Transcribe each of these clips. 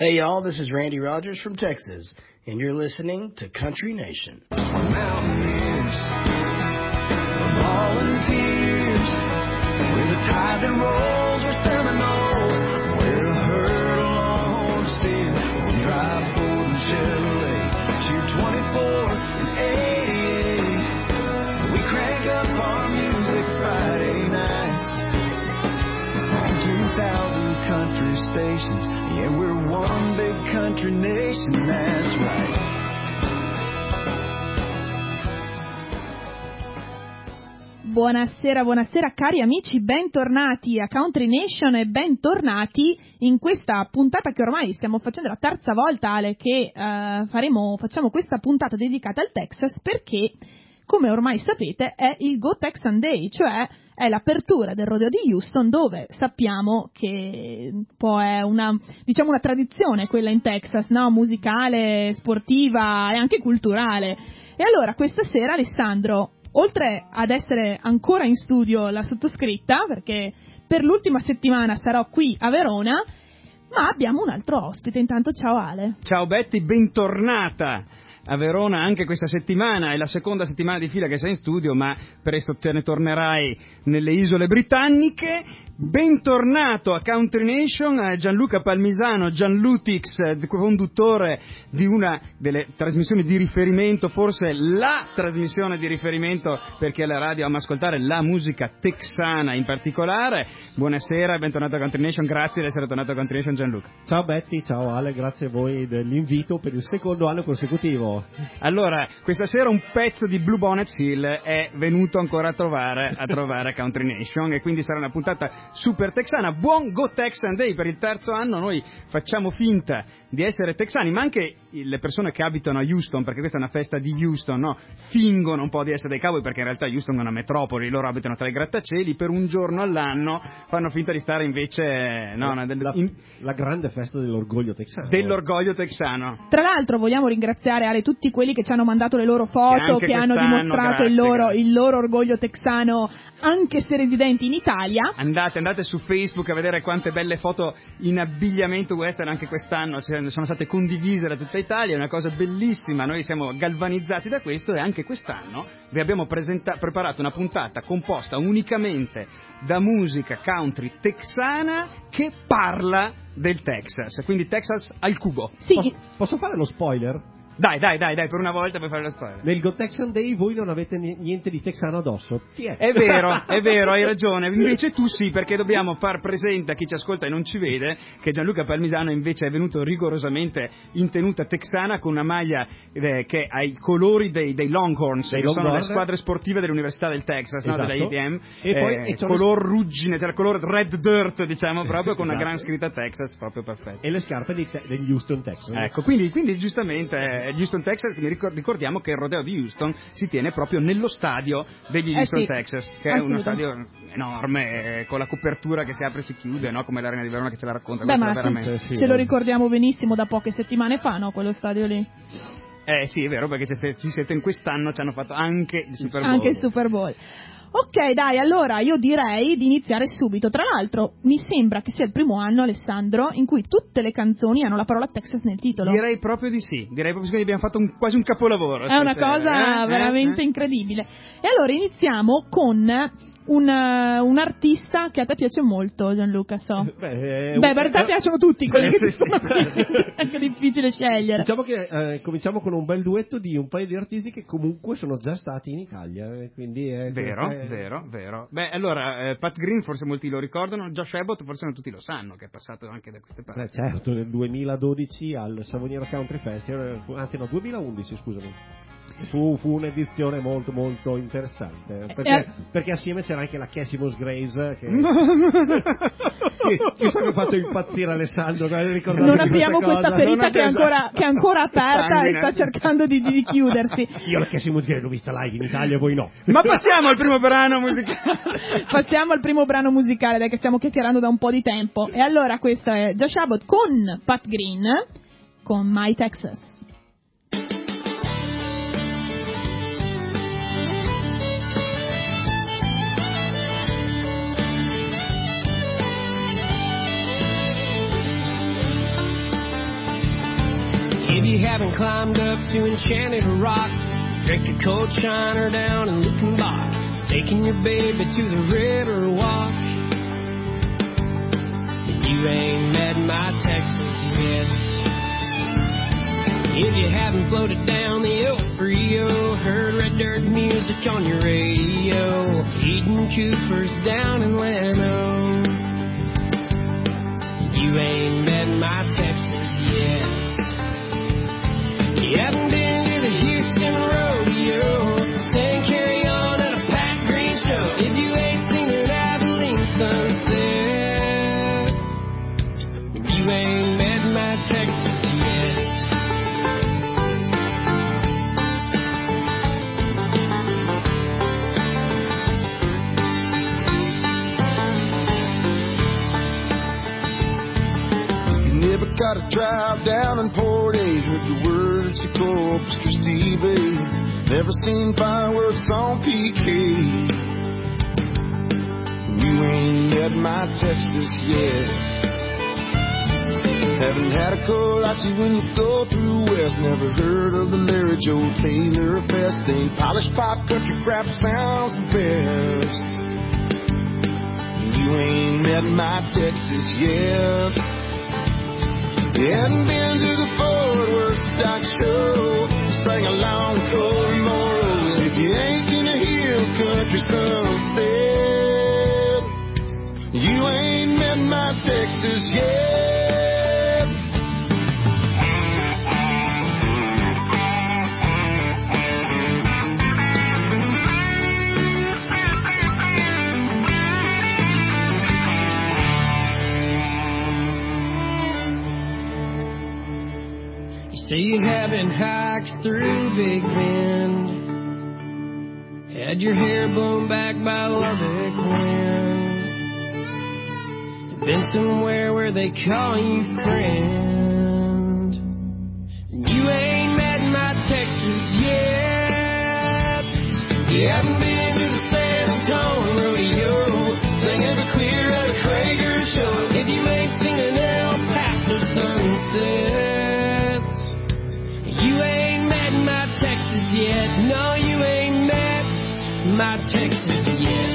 Hey y'all, this is Randy Rogers from Texas, and you're listening to Country Nation. Mountaineers, volunteers, we're the tide that rolls with Seminoles, we're a herd along steer, we drive Ford and Chevrolet, cheer 24 and 88, we crank up our music Friday nights, on 2,000 country stations, yeah, we're one big country nation, that's right. Buonasera, buonasera cari amici, bentornati a Country Nation e bentornati in questa puntata che ormai stiamo facendo la terza volta, Ale, che facciamo questa puntata dedicata al Texas perché, come ormai sapete, è il Go Texan Day, cioè è l'apertura del rodeo di Houston, dove sappiamo che un po' è una tradizione quella in Texas, no? Musicale, sportiva e anche culturale. E allora questa sera, Alessandro, oltre ad essere ancora in studio la sottoscritta, perché per l'ultima settimana sarò qui a Verona, ma abbiamo un altro ospite. Intanto ciao Ale. Ciao Betty, bentornata a Verona anche questa settimana. È la seconda settimana di fila che sei in studio, ma presto te ne tornerai nelle isole britanniche. Bentornato a Country Nation, Gianluca Palmisano, Gianlutix, conduttore di una delle trasmissioni di riferimento, forse la trasmissione di riferimento perché alla radio ama ascoltare la musica texana in particolare. Buonasera, bentornato a Country Nation, grazie di essere tornato a Country Nation, Gianluca. Ciao Betty, ciao Ale, grazie a voi dell'invito per il secondo anno consecutivo. Allora, questa sera un pezzo di Blue Bonnets Hill è venuto ancora a trovare Country Nation, e quindi sarà una puntata super texana. Buon Go Texan Day per il terzo anno. Noi facciamo finta di essere texani, ma anche le persone che abitano a Houston, perché questa è una festa di Houston, no? Fingono un po' di essere dei cowboy, perché in realtà Houston è una metropoli, loro abitano tra i grattacieli, per un giorno all'anno fanno finta di stare invece la grande festa dell'orgoglio texano. Dell'orgoglio texano. Tra l'altro vogliamo ringraziare Ale tutti quelli che ci hanno mandato le loro foto, che hanno dimostrato il loro orgoglio texano, anche se residenti in Italia. Andate su Facebook a vedere quante belle foto in abbigliamento western anche quest'anno sono state condivise da tutta Italia, è una cosa bellissima, noi siamo galvanizzati da questo, e anche quest'anno vi abbiamo preparato una puntata composta unicamente da musica country texana che parla del Texas, quindi Texas al cubo. Sì. Posso fare lo spoiler? Dai, per una volta puoi fare lo spoiler. Nel Go Texan Day voi non avete niente di texano addosso. Chi è? È vero, hai ragione. Invece tu sì, perché dobbiamo far presente a chi ci ascolta e non ci vede che Gianluca Palmisano invece è venuto rigorosamente in tenuta texana con una maglia che ha i colori dei Longhorns, che sono le squadre sportive dell'Università del Texas, esatto. No? Della ATM. E poi color ruggine, cioè il colore red dirt, diciamo, proprio con una gran scritta Texas, proprio perfetto. E le scarpe degli Houston Texans. Ecco, quindi giustamente Houston, Texas, ricordiamo che il rodeo di Houston si tiene proprio nello stadio degli Houston, Texas, che è uno stadio enorme, con la copertura che si apre e si chiude, no? Come l'Arena di Verona che ce la racconta. Beh, ma ce lo ricordiamo benissimo da poche settimane fa, no? Quello stadio lì. Sì, è vero, perché ci siete in quest'anno, ci hanno fatto anche il Super Bowl. Anche il Super Bowl. Ok, dai, allora io direi di iniziare subito. Tra l'altro mi sembra che sia il primo anno, Alessandro, in cui tutte le canzoni hanno la parola Texas nel titolo. Direi proprio di sì, che abbiamo fatto quasi un capolavoro. È una cosa veramente incredibile. E allora iniziamo con un artista che a te piace molto, Gianluca, so. Beh, per te piacciono tutti quelli che sono è anche difficile scegliere. Diciamo che cominciamo con un bel duetto di un paio di artisti che comunque sono già stati in Italia, quindi è vero. Beh, allora Pat Green forse molti lo ricordano, Josh Abbott forse non tutti lo sanno che è passato anche da queste parti. Certo, nel 2012 al Savoniera Country Festival, anzi no, 2011 scusami. Fu un'edizione molto molto interessante, perché assieme c'era anche la Cassimos Grace che so che faccio impazzire Alessandro. Non abbiamo questa ferita che è ancora aperta e sta cercando di chiudersi. Io la Cassimos Grace l'ho vista live in Italia, voi no. Ma passiamo al primo brano musicale. Passiamo al primo brano musicale, dai, che stiamo chiacchierando da un po' di tempo. E allora questo è Josh Abbott con Pat Green con My Texas. haven't climbed up to Enchanted Rock, drank a cold Shiner down in Luckenbach, taking your baby to the river walk. You ain't met my Texas yet. If you haven't floated down the El Frio, heard red dirt music on your radio, eating Coopers down in Llano, you ain't met my Texas yet. You haven't been to the Houston Rodeo, sang Carry On at a Pat Green show. If you ain't seen an Abilene sunset, you ain't met my Texas yet. Gotta drive down in Portage, heard the words of Corpus Christi Bay. Never seen fireworks on PK. You ain't met my Texas yet. Haven't had a Collachi when you go through West. Never heard of the Mary Jo Taylor Fest. Ain't polished pop country crap sounds the best. You ain't met my Texas yet. You hadn't been to the Fort Worth Stock Show, sang along Cory Moore. If you ain't gonna hear country sunset, you ain't met my Texas yet. So you haven't hiked through Big Bend, had your hair blown back by Lubbock wind, been somewhere where they call you friend. You ain't met my Texas yet. You haven't been to the San Antonio Rodeo, sang Everclear at a Traeger show. If you ain't seen an El Paso sunset, you ain't met my Texas yet. No, you ain't met my Texas yet.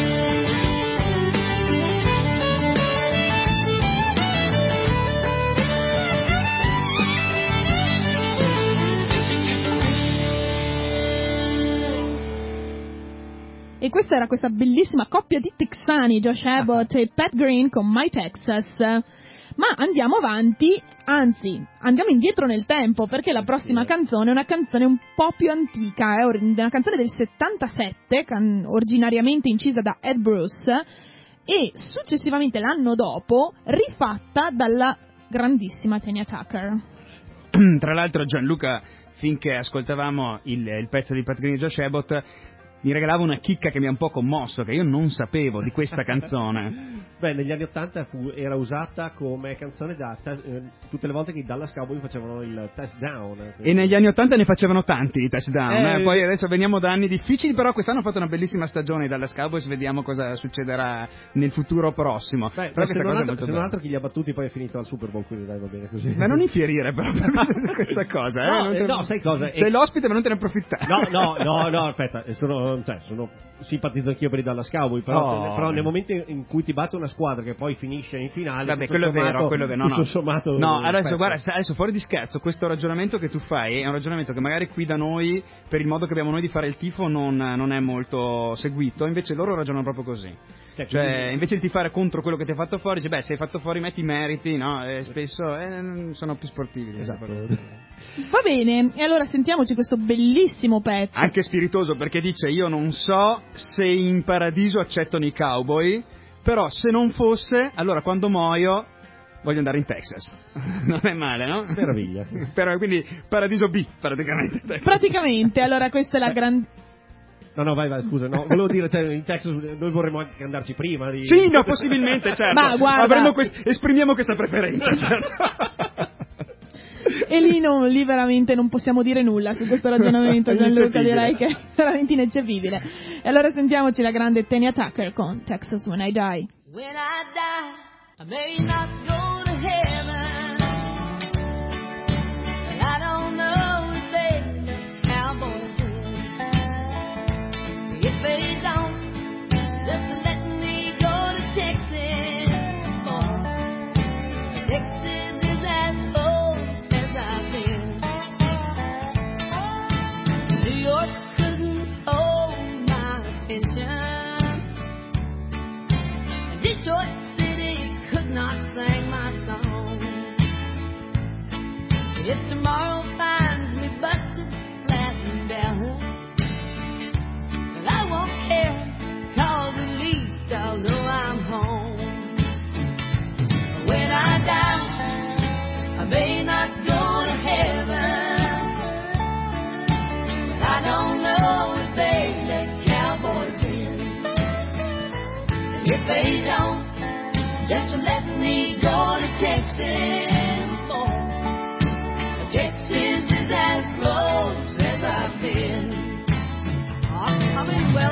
E questa era questa bellissima coppia di texani, Josh Abbott e Pat Green con My Texas. Ma andiamo avanti, anzi, andiamo indietro nel tempo, perché la prossima canzone è una canzone un po' più antica, è una canzone del 77, originariamente incisa da Ed Bruce, e successivamente l'anno dopo rifatta dalla grandissima Tanya Tucker. Tra l'altro Gianluca, finché ascoltavamo il pezzo di Pat Green e Josh Abbott, mi regalava una chicca che mi ha un po' commosso, che io non sapevo di questa canzone. Beh, negli anni '80 era usata come canzone tutte le volte che i Dallas Cowboys facevano il touchdown. E negli anni '80 ne facevano tanti di touchdown. Poi adesso veniamo da anni difficili, però quest'anno hanno fatto una bellissima stagione i Dallas Cowboys, vediamo cosa succederà nel futuro prossimo. Beh, però se non altro chi li ha battuti poi è finito al Super Bowl, quindi dai, va bene così. Ma non infierire però su questa cosa. No, sai cosa? Sei l'ospite ma non te ne approfittare. No, aspetta, sono simpatizzo anch'io per i Dallas Cowboys, però nel momento in cui ti batte una squadra che poi finisce in finale, vabbè, quello è vero, tutto sommato. No, adesso guarda, adesso fuori di scherzo, questo ragionamento che tu fai è un ragionamento che magari qui da noi, per il modo che abbiamo noi di fare il tifo, non è molto seguito, invece loro ragionano proprio così. Cioè, invece di tifare contro quello che ti ha fatto fuori, dice, beh, se hai fatto fuori me ti meriti, no? E spesso sono più sportivi. Esatto. Va bene, e allora sentiamoci questo bellissimo pezzo. Anche spiritoso, perché dice, io non so se in paradiso accettano i cowboy, però se non fosse, allora quando muoio voglio andare in Texas. Non è male, no? Meraviglia. Però quindi paradiso B, praticamente. Texas. Praticamente, allora questa è la grande... No, vai, scusa, no, volevo dire, in Texas noi vorremmo anche andarci prima di... Sì, no, possibilmente, certo. Ma guarda... esprimiamo questa preferenza, certo. E lì veramente non possiamo dire nulla su questo ragionamento, Gianluca, direi che è veramente ineccepibile. E allora sentiamoci la grande Tanya Tucker con Texas When I Die. When I die, I may not go to heaven, and I don't If tomorrow finds me busted flat and down, I won't care, 'cause at least I'll know I'm home. When I die, I may not go to heaven, but I don't know if they let cowboys in. If they don't, just let me go to Texas, boy. Texas is as close as I've been. I mean, well,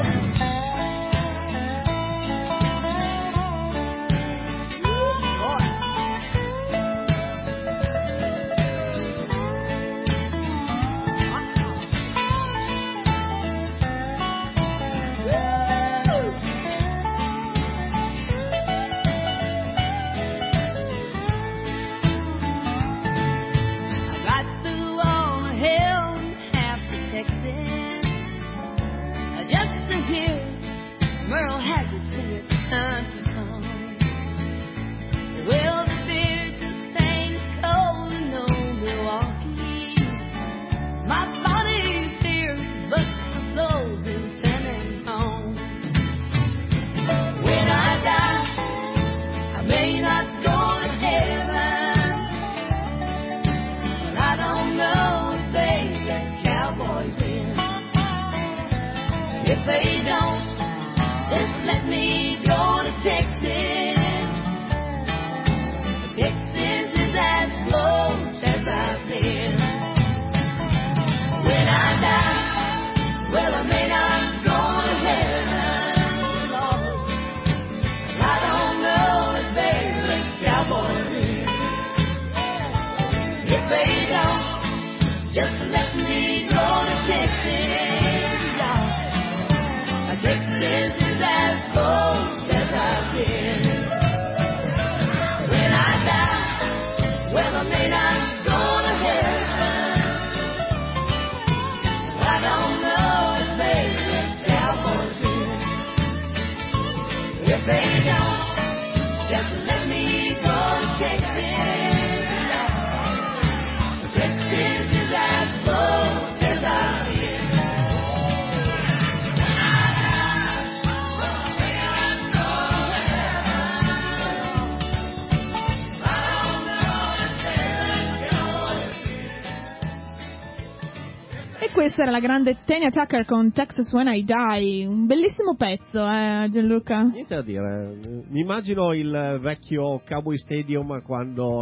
Merle Haggard sing a country song. Well, the beer just ain't cold in no Milwaukee. My body's here, but my soul's in San Antonio. When I die, I may not go to heaven, but I don't know if they let cowboys in. If they don't, just let me go to Texas. Texas is as close as I've been. When I die, well, I may not go to heaven, Lord. I don't know if they let cowboys in. If they don't, just let me go to Texas, Lord. Texas is as close as I've been. When I die, well, I may not go to heaven. I don't know if they let cowboys in. If they don't, just let me go to Texas. Texas is as close as I've been. E questa era la grande Tanya Tucker con Texas When I Die, un bellissimo pezzo, Gianluca? Niente da dire, mi immagino il vecchio Cowboy Stadium quando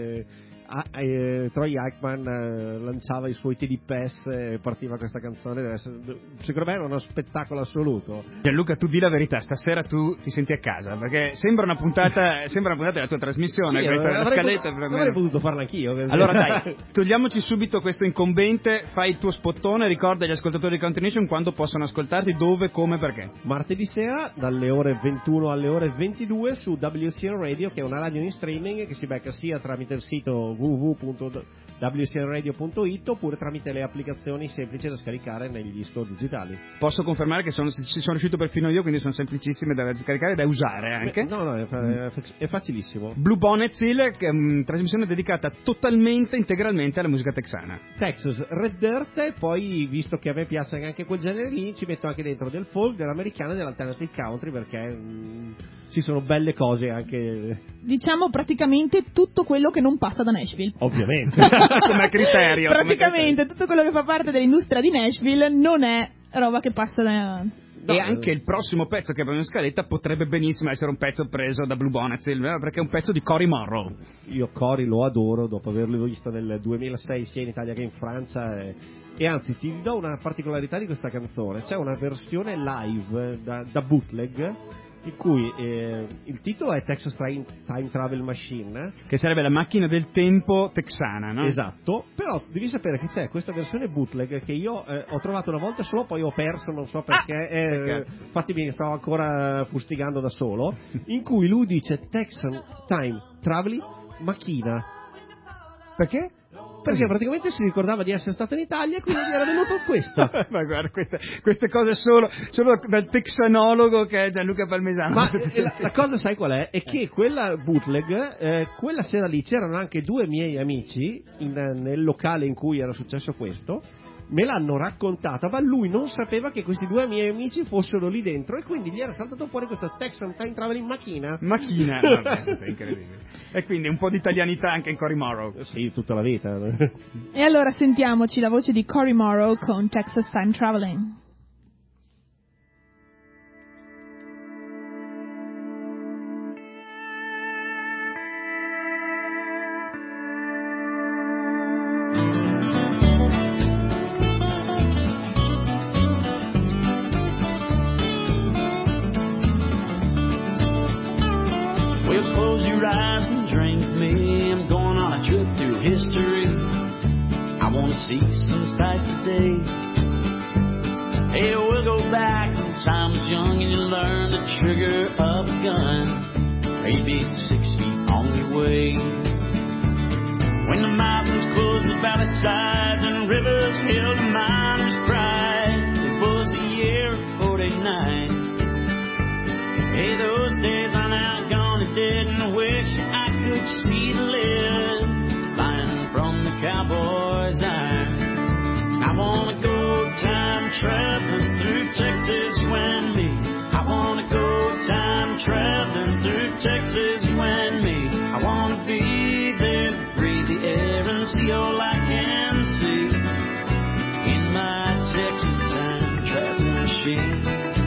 Troy Aikman lanciava i suoi TD Pass e partiva questa canzone. Secondo me era uno spettacolo assoluto. Gianluca, tu di la verità, stasera tu ti senti a casa, perché sembra una puntata della tua trasmissione, Sì, la scaletta. Avrei potuto farla anch'io. Allora dai, togliamoci subito questo incombente, fai il tuo spottone, ricorda agli ascoltatori di Country Nation quando possono ascoltarti, dove, come, perché. Martedì sera dalle ore 21 alle ore 22 su WCN Radio, che è una radio in streaming che si becca sia tramite il sito www.wcnradio.it oppure tramite le applicazioni semplici da scaricare negli store digitali. Posso confermare che ci sono riuscito perfino io, quindi sono semplicissime da scaricare e da usare anche. No, è facilissimo. Blue Bonnet Hill, che è una trasmissione dedicata totalmente, integralmente alla musica texana. Texas, Red Dirt, e poi, visto che a me piace anche quel genere lì, ci metto anche dentro del folk, dell'americano e dell'alternative country, perché ci sono belle cose anche. Diciamo praticamente tutto quello che non passa da Nashville. Ovviamente. Come criterio. Praticamente tutto quello che fa parte dell'industria di Nashville non è roba che passa da... E anche il prossimo pezzo che abbiamo in scaletta potrebbe benissimo essere un pezzo preso da Blue Bonnet Hill, perché è un pezzo di Cory Monroe. Io Cory lo adoro, dopo averlo visto nel 2006 sia in Italia che in Francia, e anzi ti do una particolarità di questa canzone: c'è una versione live da bootleg in cui il titolo è Texas Time Travel Machine, che sarebbe la macchina del tempo texana, no? Esatto, però devi sapere che c'è questa versione bootleg che io ho trovato una volta solo, poi ho perso, non so perché, infatti mi stavo ancora fustigando da solo, in cui lui dice Texas Time Travel Macchina. Perché? perché praticamente si ricordava di essere stato in Italia e quindi gli era venuto questo. Ma guarda, queste cose solo dal texanologo che è Gianluca Palmisano. Ma la cosa sai qual è? È che quella bootleg, quella sera lì c'erano anche due miei amici nel locale in cui era successo questo, me l'hanno raccontata, ma lui non sapeva che questi due miei amici fossero lì dentro e quindi gli era saltato fuori questo Texan Time Travel in macchina. Vabbè, è incredibile. E quindi un po' di italianità anche in Cory Morrow. Sì, tutta la vita. E allora sentiamoci la voce di Cory Morrow con Texas Time Traveling. See some sights today. Hey, we'll go back when time was young and you learned the trigger of a gun. Maybe 6 feet on your way. When the mountains closed the valley sides and rivers held the miner's pride. It was the year of 49. Hey, those days are now gone and dead, and I wish I could see the lead flying from the cowboy's iron. I wanna go time traveling through Texas, you and me. I wanna go time traveling through Texas, you and me. I wanna be there to breathe the air and see all I can see in my Texas time traveling machine.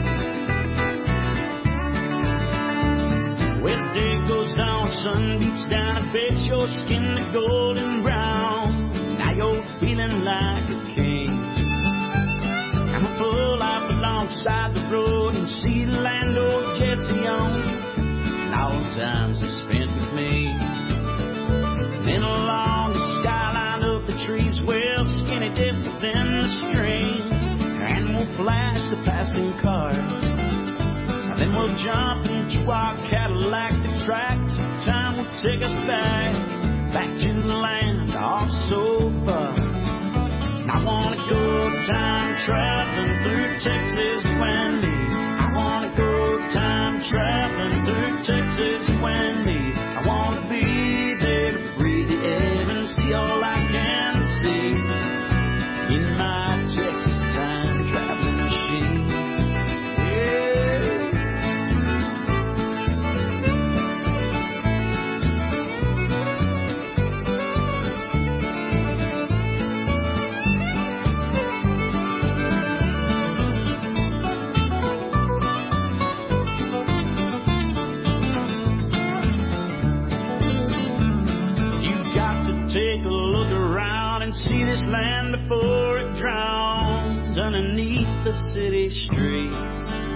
When the day goes on, sun beats down, it bakes your skin to golden brown. Now you're feeling like a king. I'm a full life alongside the road and see the land old Jesse on, and all the times he spent with me. Then along the skyline of the trees, well, skinny dip within the stream, and we'll flash the passing cars. Then we'll jump into our Cadillac, the tracks of time will take us back to the land off so far. I wanna go time traveling through Texas, you and me. I wanna go time traveling through Texas, you and me. I wanna be there to breathe the air and see all I can see in my Texas time traveling machine. See this land before it drowns underneath the city streets.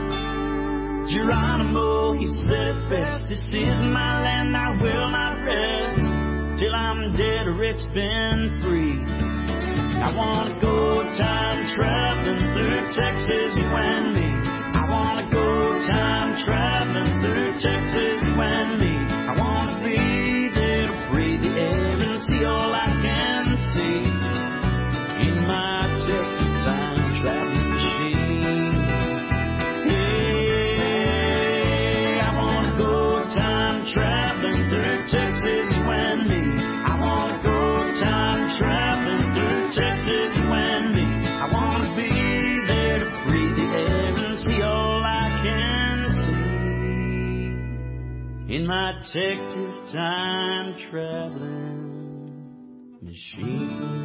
Geronimo, he said it best, this is my land, I will not rest till I'm dead or it's been free. I wanna go time traveling through Texas, you and me. I wanna go time traveling through Texas, you and me. I wanna be there to breathe the air and see all I can see in my Texas time traveling machine. Hey, I wanna go time traveling through Texas, you and me. I wanna go time traveling through Texas, you and me. I wanna be there to breathe the air and see all I can see in my Texas time traveling machine.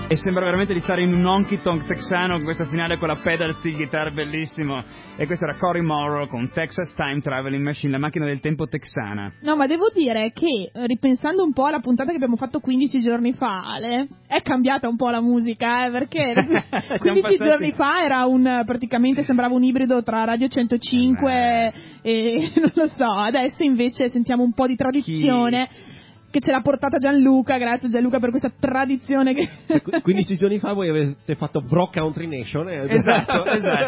E sembra veramente di stare in un honky tonk texano con questa finale con la pedal steel guitar bellissimo. E questo era Cory Morrow con Texas Time Traveling Machine, la macchina del tempo texana. No, ma devo dire che, ripensando un po' alla puntata che abbiamo fatto 15 giorni fa, Ale, è cambiata un po' la musica, perché 15 giorni fa era praticamente sembrava un ibrido tra Radio 105 e non lo so, adesso invece sentiamo un po' di tradizione. Che ce l'ha portata Gianluca, grazie Gianluca per questa tradizione che... Cioè, 15 giorni fa voi avete fatto Bro Country Nation. Esatto,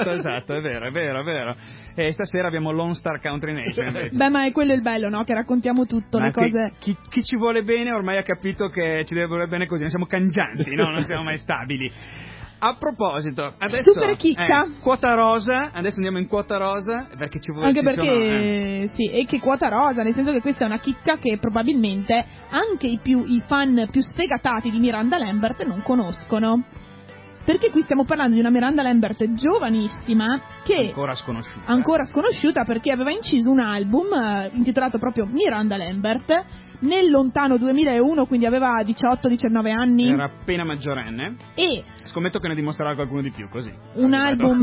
è vero. E stasera abbiamo Lone Star Country Nation invece. Beh, ma è quello il bello, no? Che raccontiamo tutto, le cose... Chi ci vuole bene ormai ha capito che ci deve volere bene così, non siamo cangianti, no? Non siamo mai stabili. A proposito, adesso super chicca. Quota rosa, adesso andiamo in quota rosa perché ci vuole anche perché sì, e che quota rosa, nel senso che questa è una chicca che probabilmente anche i fan più sfegatati di Miranda Lambert non conoscono. Perché qui stiamo parlando di una Miranda Lambert giovanissima che ancora sconosciuta perché aveva inciso un album intitolato proprio Miranda Lambert nel lontano 2001, quindi aveva 18-19 anni. Era appena maggiorenne. E scommetto che ne dimostrerà qualcuno di più così. Un album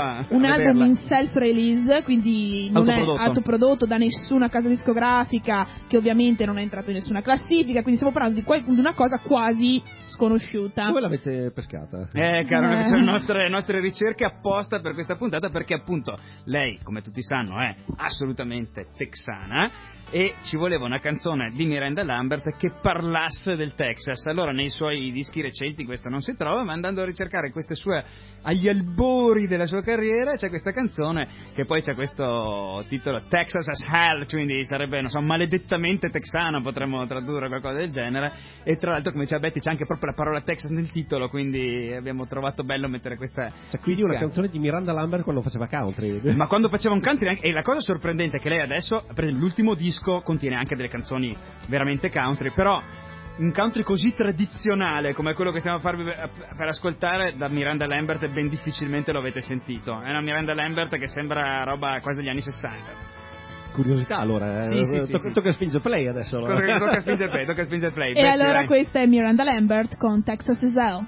in self-release, quindi non è autoprodotto da nessuna casa discografica, che ovviamente non è entrato in nessuna classifica, quindi stiamo parlando di una cosa quasi sconosciuta. Come l'avete pescata? Caro, noi facciamo le nostre ricerche apposta per questa puntata, perché appunto lei, come tutti sanno, è assolutamente texana e ci voleva una canzone di Miranda Lambert che parlasse del Texas. Allora nei suoi dischi recenti questa non si trova, ma andando a ricercare queste sue agli albori della sua carriera c'è questa canzone che poi c'è questo titolo Texas as Hell, quindi sarebbe, non so, maledettamente texano, potremmo tradurre qualcosa del genere. E tra l'altro, come diceva Betty, c'è anche proprio la parola Texas nel titolo, quindi abbiamo trovato bello mettere questa, cioè quindi una canzone di Miranda Lambert quando faceva country. Ma quando faceva un country, e la cosa sorprendente è che lei adesso, per l'ultimo disco, contiene anche delle canzoni veramente country, però un country così tradizionale come quello che stiamo per ascoltare da Miranda Lambert ben difficilmente lo avete sentito. È una Miranda Lambert che sembra roba quasi degli anni 60. Curiosità allora, tocca spingere play adesso. Allora. Tocca spingere play. E allora questa è Miranda Lambert con Texas is Hell.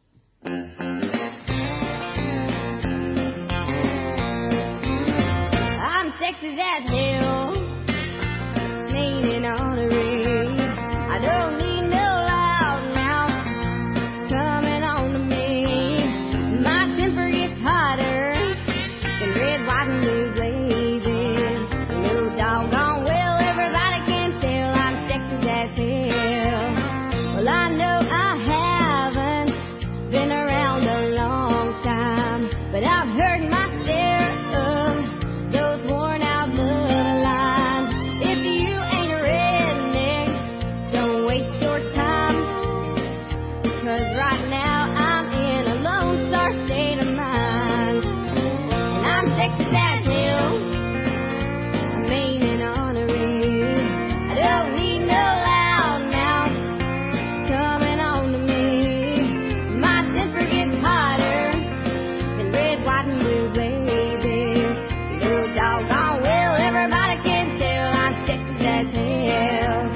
I'm Texas as hell, mean and honorary. I don't need no loud mouth coming on to me. My temper gets hotter than red, white, and blue blazing. No doggone well, everybody can tell I'm Texas as hell. Well, I know I haven't been around a long time, but I've heard my share of those worn out bloodlines. If you ain't a redneck, don't waste your time, 'cause right now I'm in a lone star state of mind. And I'm Texas as hell, I'm mean and honorary. I don't need no loud mouth coming on to me. My temper gets hotter than red, white, and blue blazes. No doggone well, everybody can tell I'm Texas as hell.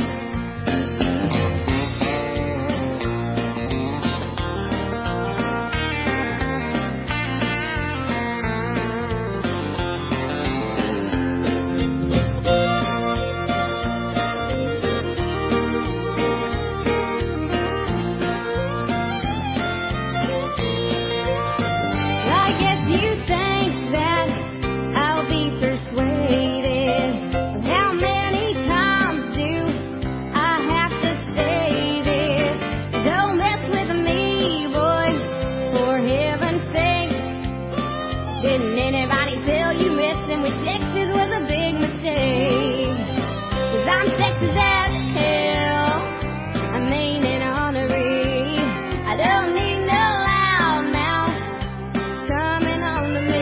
I guess you think that I'll be persuaded. But how many times do I have to say this? Don't mess with me, boy, for heaven's sake. Didn't anybody tell you messing with Texas was a big mistake? 'Cause I'm Texas as hell, I'm mean and honorary. I don't need no loud mouth coming on to me.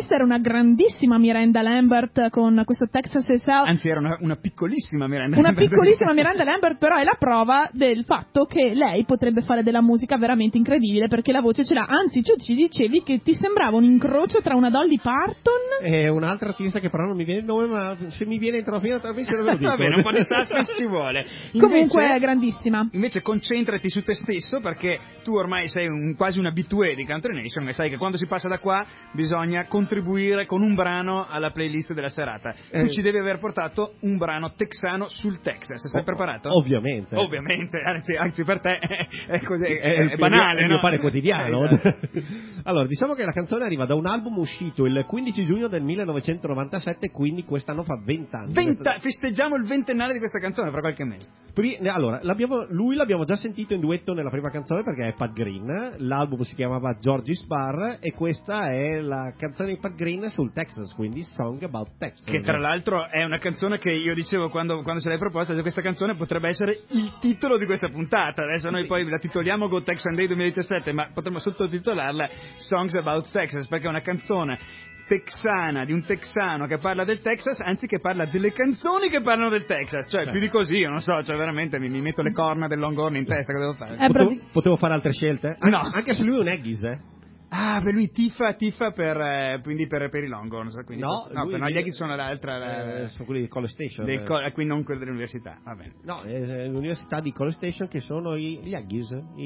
questa era una grandissima Miranda Lambert con questo Texas Yourself. Anzi, era una piccolissima Miranda Una Lambert. piccolissima Miranda Lambert, però è la prova del fatto che lei potrebbe fare della musica veramente incredibile, perché la voce ce l'ha. Anzi, tu ci dicevi che ti sembrava un incrocio tra una Dolly Parton e un'altra artista che però non mi viene il nome, ma se mi viene entro la fine della trasmissione ve lo dico. Va bene, un po' di suspense ci vuole. Comunque è grandissima. Invece concentrati su te stesso, perché tu ormai sei quasi un abitué di Country Nation e sai che quando si passa da qua bisogna contribuire con un brano alla playlist della serata. Tu ci devi aver portato un brano texano sul Texas. Sei preparato? Ovviamente. Anzi per te è così, è banale, è il no? mio pane quotidiano. Esatto. Allora, diciamo che la canzone arriva da un album uscito il 15 giugno del 1997, quindi quest'anno fa 20 anni. Festeggiamo il ventennale di questa canzone fra qualche mese. Allora, lui l'abbiamo già sentito in duetto nella prima canzone perché è Pat Green. L'album si chiamava Georgie's Bar e questa è la canzone di Pat Green sul Texas, quindi Song About Texas. Che tra l'altro è una canzone che io dicevo quando se l'hai proposta, questa canzone potrebbe essere il titolo di questa puntata. Adesso noi poi la titoliamo Go Texan Day 2017, ma potremmo sottotitolarla Songs About Texas, perché è una canzone texana, di un texano che parla del Texas, anzi che parla delle canzoni che parlano del Texas, cioè più di così, io non so, cioè veramente mi metto le corna del Longhorn in testa, cosa devo fare? Potevo fare altre scelte? No. Anche se lui è un Aggies, Ah, per lui tifa quindi per i Longhorns. Quindi no, gli Aggies sono l'altra. Sono quelli di College Station. Quindi non quelli dell'università, va bene. No, l'università di College Station che sono gli Aggies,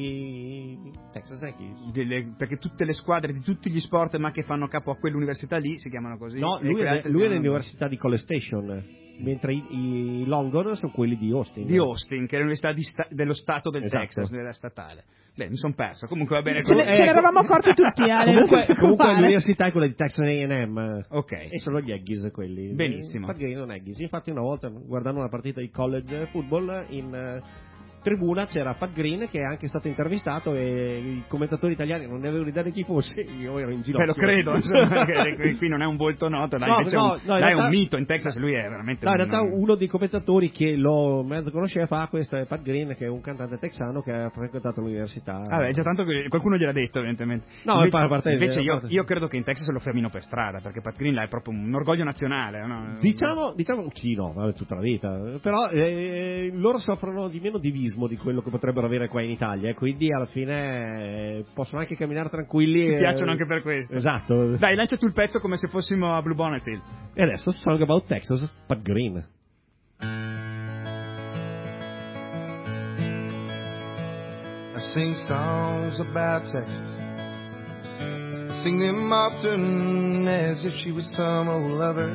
i Texas Aggies. Perché tutte le squadre di tutti gli sport ma che fanno capo a quell'università lì si chiamano così. No, lui è dell'università di College Station. Mentre i Longhorn sono quelli di Austin. Di Austin, che è l'università dello stato del esatto. Texas, della statale. Beh, mi sono perso. Comunque va bene. Ce ne eravamo accorti tutti, Ale. Comunque l'università è quella di Texas A&M. Ok. E sono gli Aggies quelli. Benissimo. Perché non Aggies. Infatti una volta, guardando una partita di college football, in tribuna c'era Pat Green che è anche stato intervistato e i commentatori italiani non ne avevano idea di chi fosse, io ero in ginocchio. Lo credo, insomma, che qui non è un volto noto, dai, è un mito, in Texas lui è veramente... No, in realtà uno dei commentatori che lo mezzo conosceva questo è Pat Green, che è un cantante texano che ha frequentato l'università. Vabbè, già tanto che qualcuno gliel'ha detto, evidentemente. No, invece io credo che in Texas lo fermino per strada, perché Pat Green là è proprio un orgoglio nazionale, no? Diciamo sì, no, tutta la vita, però loro soffrono di meno divismo di quello che potrebbero avere qua in Italia, e quindi alla fine possono anche camminare tranquilli. Ci piacciono anche per questo. Esatto. Dai, lancia tu il pezzo come se fossimo a Blue Bonnet Hill. E adesso Song About Texas, Pat Green. I sing songs about Texas. I sing them often as if she was some old lover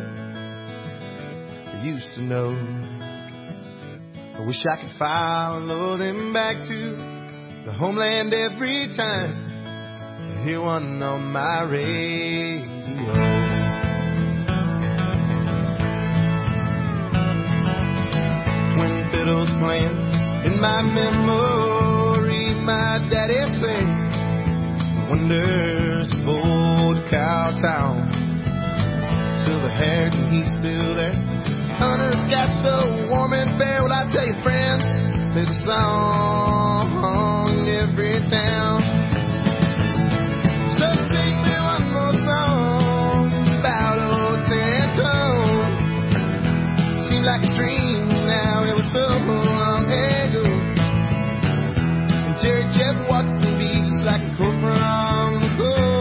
I used to know. I wish I could follow them back to the homeland every time I hear one on my radio. When fiddles playing in my memory, my daddy sang wonders of old Cowtown. Silver-haired and he's still there. Hunter's got so warm and fair. Well, I tell you, friends, there's a song in every town. So sing me one more song about old San Antonio. Seemed like a dream now, it was so long ago. And Jerry Jeff walked the beat just like a coat from the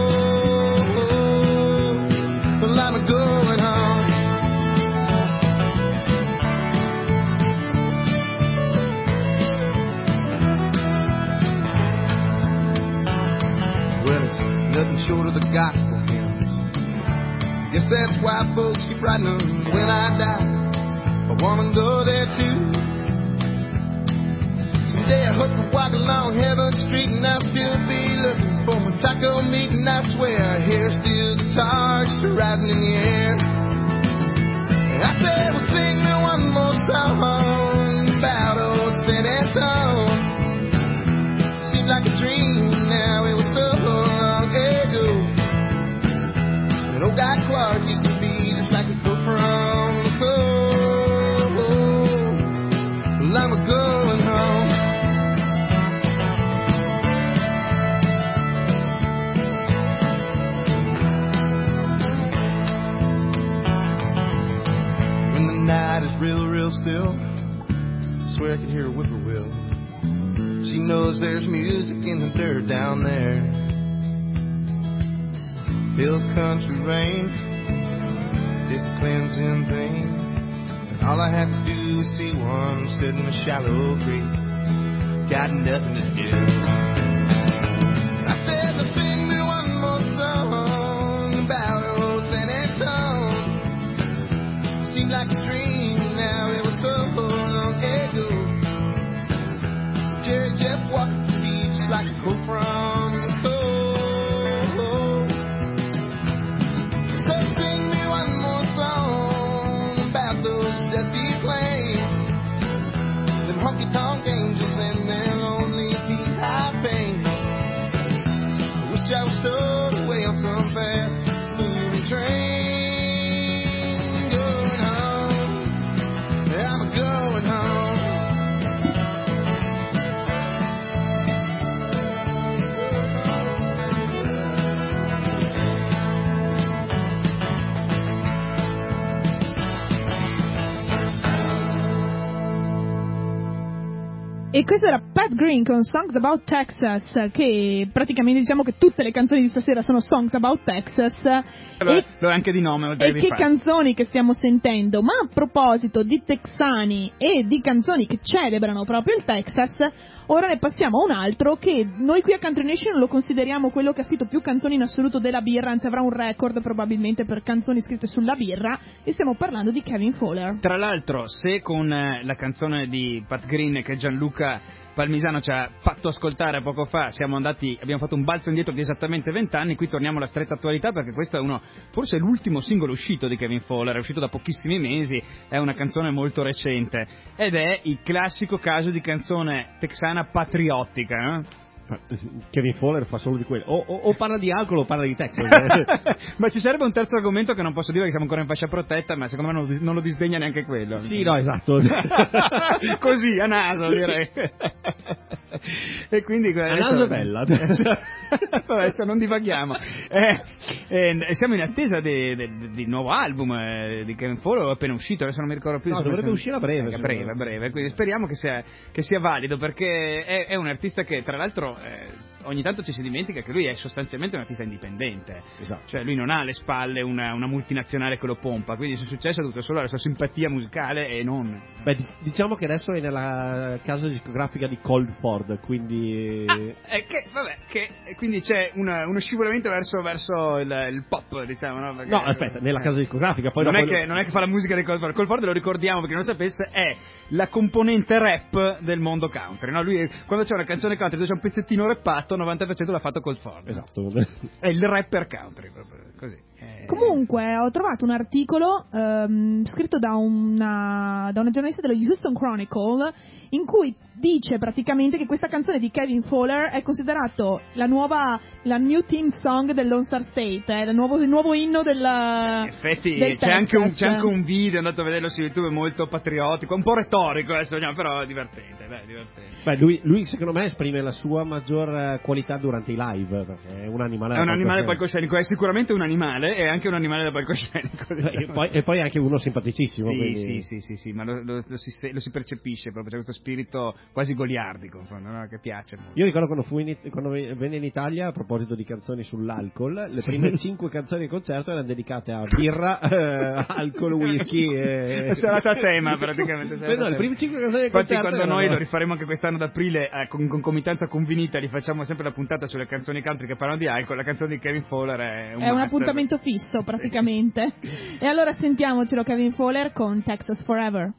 cold. Well, I'm going home. Nothing short of the gospel hymns. Guess that's why folks keep writing them when I die. I wanna go there too. Someday I hope to walk along Heaven Street and I'll still be looking for my taco meat, and I swear I hear steel guitars rising in the air. I said, well, sing me one more song about old San Antonio. Seems like a dream now, it was so long ago. And old Guy Clark, he could be just like a coat from the cold. Well, I'm going home. when the night is real, real still. Swear I can hear a whippoorwill. She knows there's music in the dirt down there. Hill country rain, it's a cleansing thing. And all I have to do is see one stood in a shallow creek. Got nothing to do. I said, now sing me one more song about old San Antonio. Seemed like a dream, now it was so long ago. Jerry Jeff walked the beach like a crow from the coast. So sing me one more song about those dusty plains, them honky-tonk angels and their lonely beehive pain. I wish I was stowed away on some fast moving train. Going home, I'm going home. E questo era Pat Green con Songs About Texas, che praticamente diciamo che tutte le canzoni di stasera sono Songs About Texas. Lo è anche di nome. E che canzoni che stiamo sentendo. Ma a proposito di texani e di canzoni che celebrano proprio il Texas, ora ne passiamo a un altro che noi qui a Country Nation lo consideriamo quello che ha scritto più canzoni in assoluto della birra, anzi avrà un record probabilmente per canzoni scritte sulla birra, e stiamo parlando di Kevin Fowler. Tra l'altro, se con la canzone di Pat Green che Gianluca Palmisano ci ha fatto ascoltare poco fa abbiamo fatto un balzo indietro di esattamente 20 anni, qui torniamo alla stretta attualità, perché questo è forse l'ultimo singolo uscito di Kevin Fowler, è uscito da pochissimi mesi, è una canzone molto recente ed è il classico caso di canzone texana patriottica, eh? Kevin Fowler fa solo di quello, o parla di alcol o parla di Texas. Ma ci sarebbe un terzo argomento che non posso dire, che siamo ancora in fascia protetta, ma secondo me non lo disdegna neanche quello. Sì, no, esatto. Così, a naso, direi. E quindi a naso è bella. Adesso non divaghiamo. Siamo in attesa di nuovo album di Kevin Fowler, è appena uscito, adesso non mi ricordo più. No, dovrebbe uscire a breve. A breve, quindi speriamo che sia valido, perché è un artista che tra l'altro ogni tanto ci si dimentica che lui è sostanzialmente un artista indipendente. Esatto. Cioè lui non ha alle spalle una multinazionale che lo pompa, quindi il suo successo è dovuto solo alla sua simpatia musicale e non... Beh, diciamo che adesso è nella casa discografica di Cold Ford, quindi... quindi c'è uno scivolamento verso il pop, diciamo, no? Perché, no, aspetta, nella casa discografica poi non è che fa la musica di Cold Ford. Cold Ford, lo ricordiamo perché non lo sapesse, è la componente rap del mondo country, no? Lui, quando c'è una canzone country dove c'è un pezzettino rappato, 90% l'ha fatto Cold Ford. Esatto. È il rapper country, proprio così. Comunque ho trovato un articolo scritto da una giornalista dello Houston Chronicle in cui dice praticamente che questa canzone di Kevin Fowler è considerato la new theme song del Lone Star State, il nuovo inno del in effetti del c'è anche un video, andato a vederlo su YouTube, molto patriottico, un po' retorico adesso, però divertente. Beh, lui secondo me esprime la sua maggior qualità durante i live, perché è un animale. È un animale palcoscenico, è sicuramente un animale, è anche un animale da palcoscenico. Diciamo. E poi anche uno simpaticissimo. Sì, ma lo si percepisce proprio, c'è questo spirito quasi goliardico, no? Che piace molto. Io ricordo quando venne in Italia, a proposito di canzoni sull'alcol, le prime 5 canzoni di concerto erano dedicate a birra, alcol, whisky e... Serata a tema praticamente. Le prime 5 canzoni di concerto. Infatti quando noi lo rifaremo anche quest'anno ad aprile con concomitanza con Vinita, li facciamo sempre la puntata sulle canzoni country che parlano di alcol, la canzone di Kevin Fowler è un appuntamento fisso praticamente. Sì. E allora sentiamocelo Kevin Fowler con Texas Forever.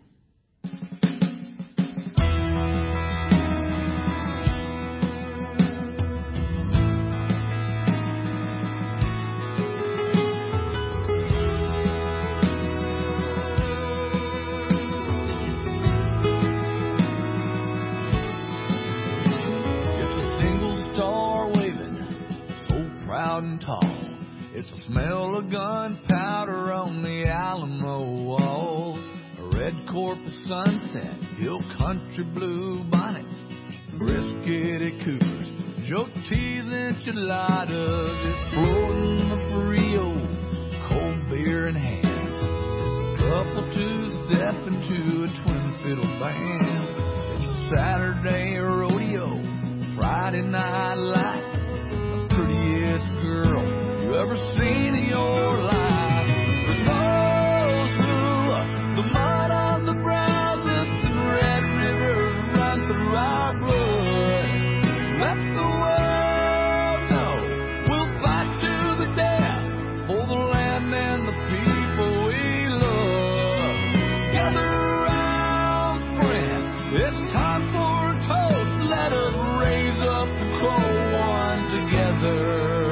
And tall. It's the smell of gunpowder on the Alamo walls, a red Corpus sunset, hill country blue bonnets, brisket at Cooper's, joke cheese enchiladas, it's floating the Frio, cold beer in hand. There's a couple to stepping to a twin fiddle band. It's a Saturday rodeo, Friday night lights, the prettiest girl you ever seen in your life. For those who, the mud on the brow, listen, red rivers run through our blood. Let the world know we'll fight to the death for the land and the people we love. Gather around, friend, it's time for a toast. Let us raise up the cold one together.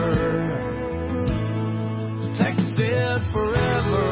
Texas forever.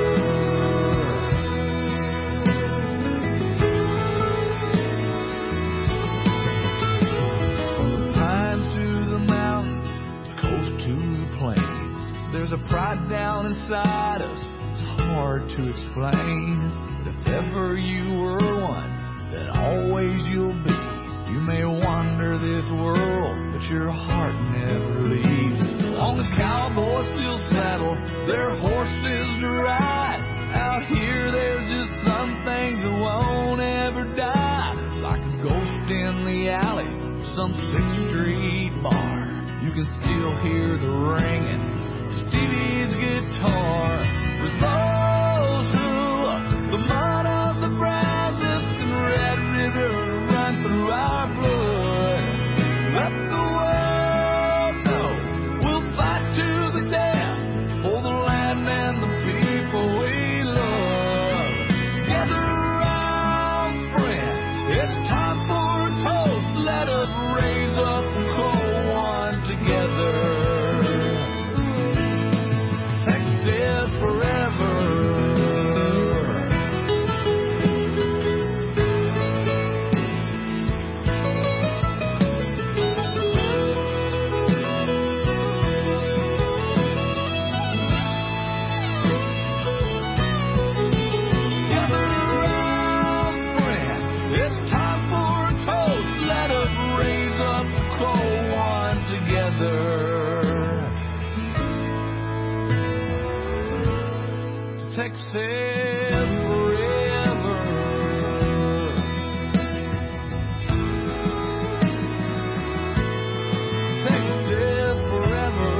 From the pines to the mountains, the coast to the plains, there's a pride down inside us, it's hard to explain. But if ever you were one, then always you'll be. You may wander this world, but your heart never leaves. As long as cowboys still saddle their horses to ride, out here there's just some things that won't ever die. Like a ghost in the alley, some 6th Street bar, you can still hear the ringing of Stevie's guitar. For those who, the mud on the brow, listen, red river run through our blood. Let the world know we'll fight to the death for the land and the people we love. Gather around, friend, it's time for a toast. Let us raise up the cold one together. Texas forever. Gather around, friend, it's time for a toast. Let us raise up the cold one together. Texas forever. Texas forever.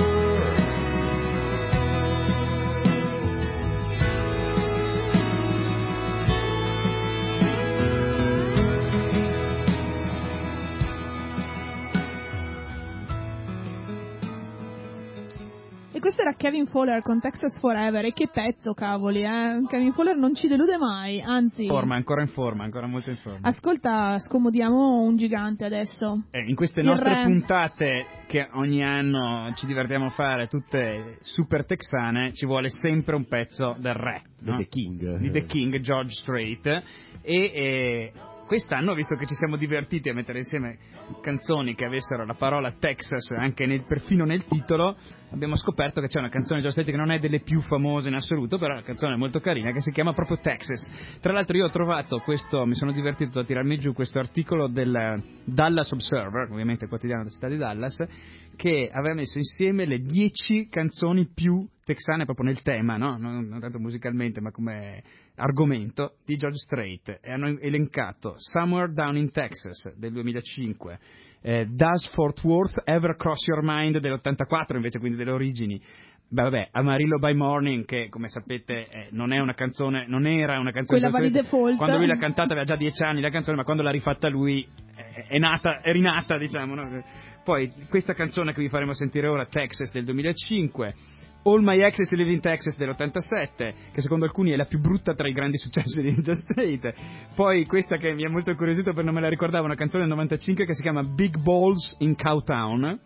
E questo era Kevin Fowler con Texas Forever. E che pezzo, cavoli, eh? Kevin Fowler non ci delude mai, anzi. Ancora in forma, ancora molto in forma. Ascolta, scomodiamo un gigante adesso. In queste Il nostre re. puntate che ogni anno ci divertiamo a fare, tutte super texane, ci vuole sempre un pezzo del re, no? The King. Di The King, George Strait. E quest'anno, visto che ci siamo divertiti a mettere insieme canzoni che avessero la parola Texas anche perfino nel titolo, abbiamo scoperto che c'è una canzone di George Strait che non è delle più famose in assoluto, però è una canzone molto carina che si chiama proprio Texas. Tra l'altro io ho trovato mi sono divertito a tirarmi giù questo articolo del Dallas Observer, ovviamente il quotidiano della città di Dallas, che aveva messo insieme le 10 canzoni più texane proprio nel tema, no? Non tanto musicalmente ma come argomento, di George Strait, e hanno elencato Somewhere Down in Texas del 2005, Does Fort Worth Ever Cross Your Mind dell'84, invece, quindi delle origini. Vabbè, Amarillo by Morning, che come sapete non era una canzone quella va di default. Quando lui l'ha cantata aveva già 10 anni la canzone, ma quando l'ha rifatta lui è rinata, diciamo, no? Poi questa canzone che vi faremo sentire ora, Texas del 2005, All My Exes Live in Texas dell'87, che secondo alcuni è la più brutta tra i grandi successi di George Strait. Poi questa che mi ha molto incuriosito, per non me la ricordavo, una canzone del 95 che si chiama Big Balls in Cowtown,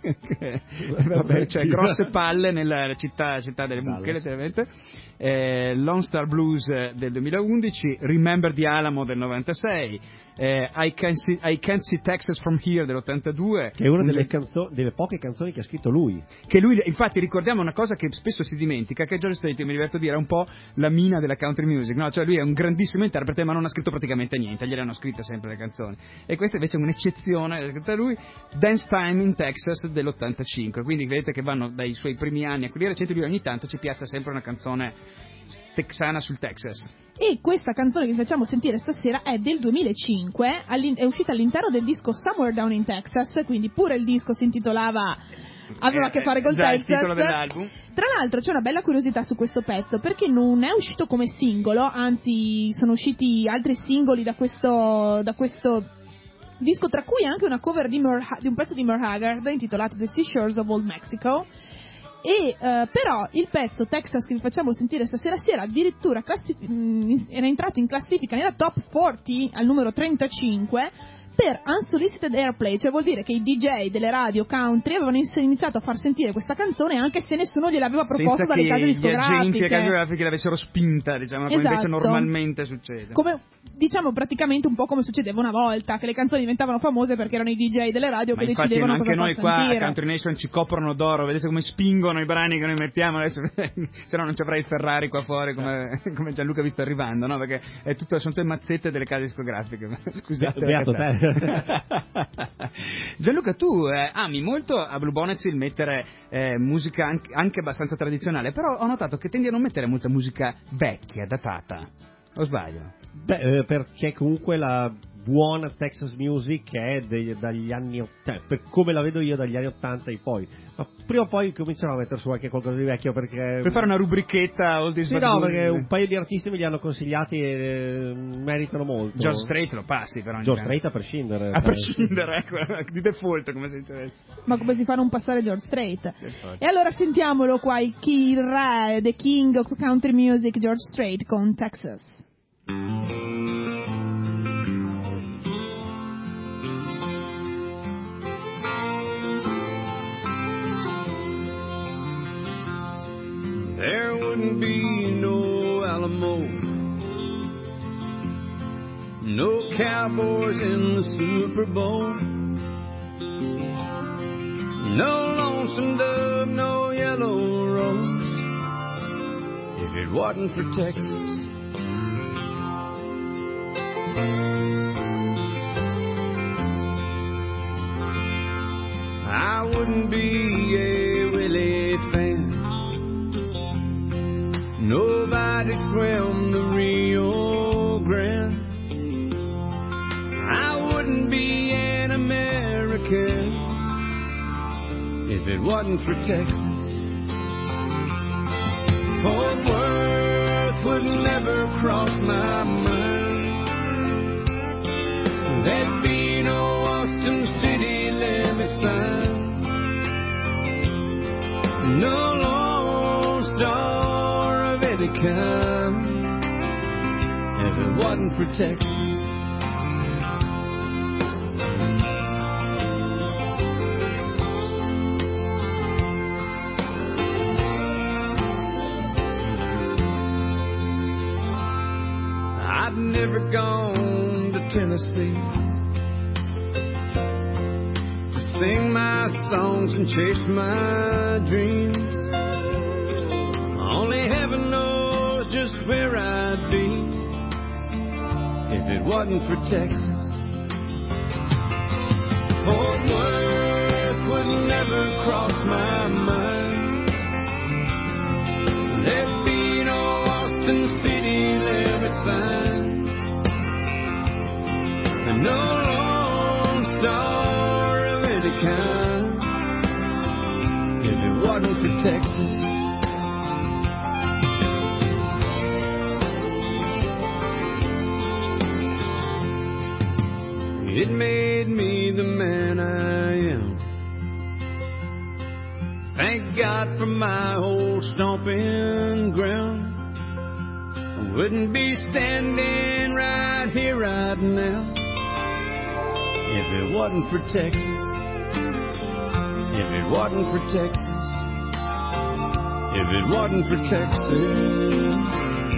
vabbè, cioè grosse palle nella città delle mucche, letteralmente. Lone Star Blues del 2011, Remember the Alamo del 96, I Can't See Texas From Here dell'82, che è una delle poche canzoni che ha scritto lui. Che lui, infatti, ricordiamo una cosa che spesso si dimentica, che George Strait, mi diverto a dire, è un po' la mina della country music, no? Cioè lui è un grandissimo interprete ma non ha scritto praticamente niente, gliele hanno scritte sempre le canzoni, e questa invece è un'eccezione, l'ha scritta lui. Dance Time in Texas dell'85, quindi vedete che vanno dai suoi primi anni a quelli recenti, lui ogni tanto ci piazza sempre una canzone texana sul Texas. E questa canzone che vi facciamo sentire stasera è del 2005, è uscita all'interno del disco Somewhere Down in Texas, quindi pure il disco si intitolava, aveva a che fare col già Texas. il titolo dell'album. Tra l'altro c'è una bella curiosità su questo pezzo, perché non è uscito come singolo, anzi sono usciti altri singoli da questo disco, tra cui anche una cover di un pezzo di Merle Haggard intitolato The Seashores of Old Mexico. E però il pezzo Texas che vi facciamo sentire stasera sera addirittura era entrato in classifica nella top 40 al numero 35 per unsolicited airplay, cioè vuol dire che i DJ delle radio country avevano iniziato a far sentire questa canzone anche se nessuno gliel'aveva proposto dalle case discografiche. Senza che gli agenti e case discografiche l'avessero spinta, diciamo, come invece normalmente succede. Come, diciamo praticamente un po' come succedeva una volta, che le canzoni diventavano famose perché erano i DJ delle radio che decidevano cosa far sentire. Anche noi qua a Country Nation ci coprono d'oro, vedete come spingono i brani che noi mettiamo, adesso se no non ci avrai il Ferrari qua fuori come Gianluca vi sta arrivando, no? Perché sono tutte mazzette delle case discografiche. Scusate. Beato te. Gianluca, tu ami molto a Blue Bonnets il mettere musica anche abbastanza tradizionale, però ho notato che tendi a non mettere molta musica vecchia, datata, o sbaglio? Beh, perché comunque la buona Texas music è dagli anni 80, per come la vedo io, dagli anni 80 in poi. Ma prima o poi comincerò a mettere su anche qualcosa di vecchio, perché per fare una rubrichetta oltre sì, no, perché un paio di artisti me li hanno consigliati e meritano molto. George Strait lo passi però. George Strait a prescindere. A prescindere, ecco, di default come si dice. Ma come si fa a non passare George Strait? E allora sentiamolo qua, il re, the king of country music, George Strait con Texas. There wouldn't be no Alamo, no Cowboys in the Super Bowl, no Lonesome Dove, no Yellow Rose, if it wasn't for Texas. I wouldn't be a Willie fan, nobody swam the Rio Grande. I wouldn't be an American if it wasn't for Texas. Fort Worth would never cross my mind. There'd be no Austin city limit sign, no Lone Star of any kind if it wasn't for Texas. I've never gone to Tennessee to sing my songs and chase my dreams. Only heaven knows just where I'd be if it wasn't for Texas. Fort Worth would never cross my mind. There'd be no Austin city limit sign, and no Lone Star of any kind if it wasn't for Texas. It made me the man I am. Thank God for my old stomping ground. I wouldn't be standing right here right now if it wasn't for Texas. If it wasn't for Texas. If it wasn't for Texas.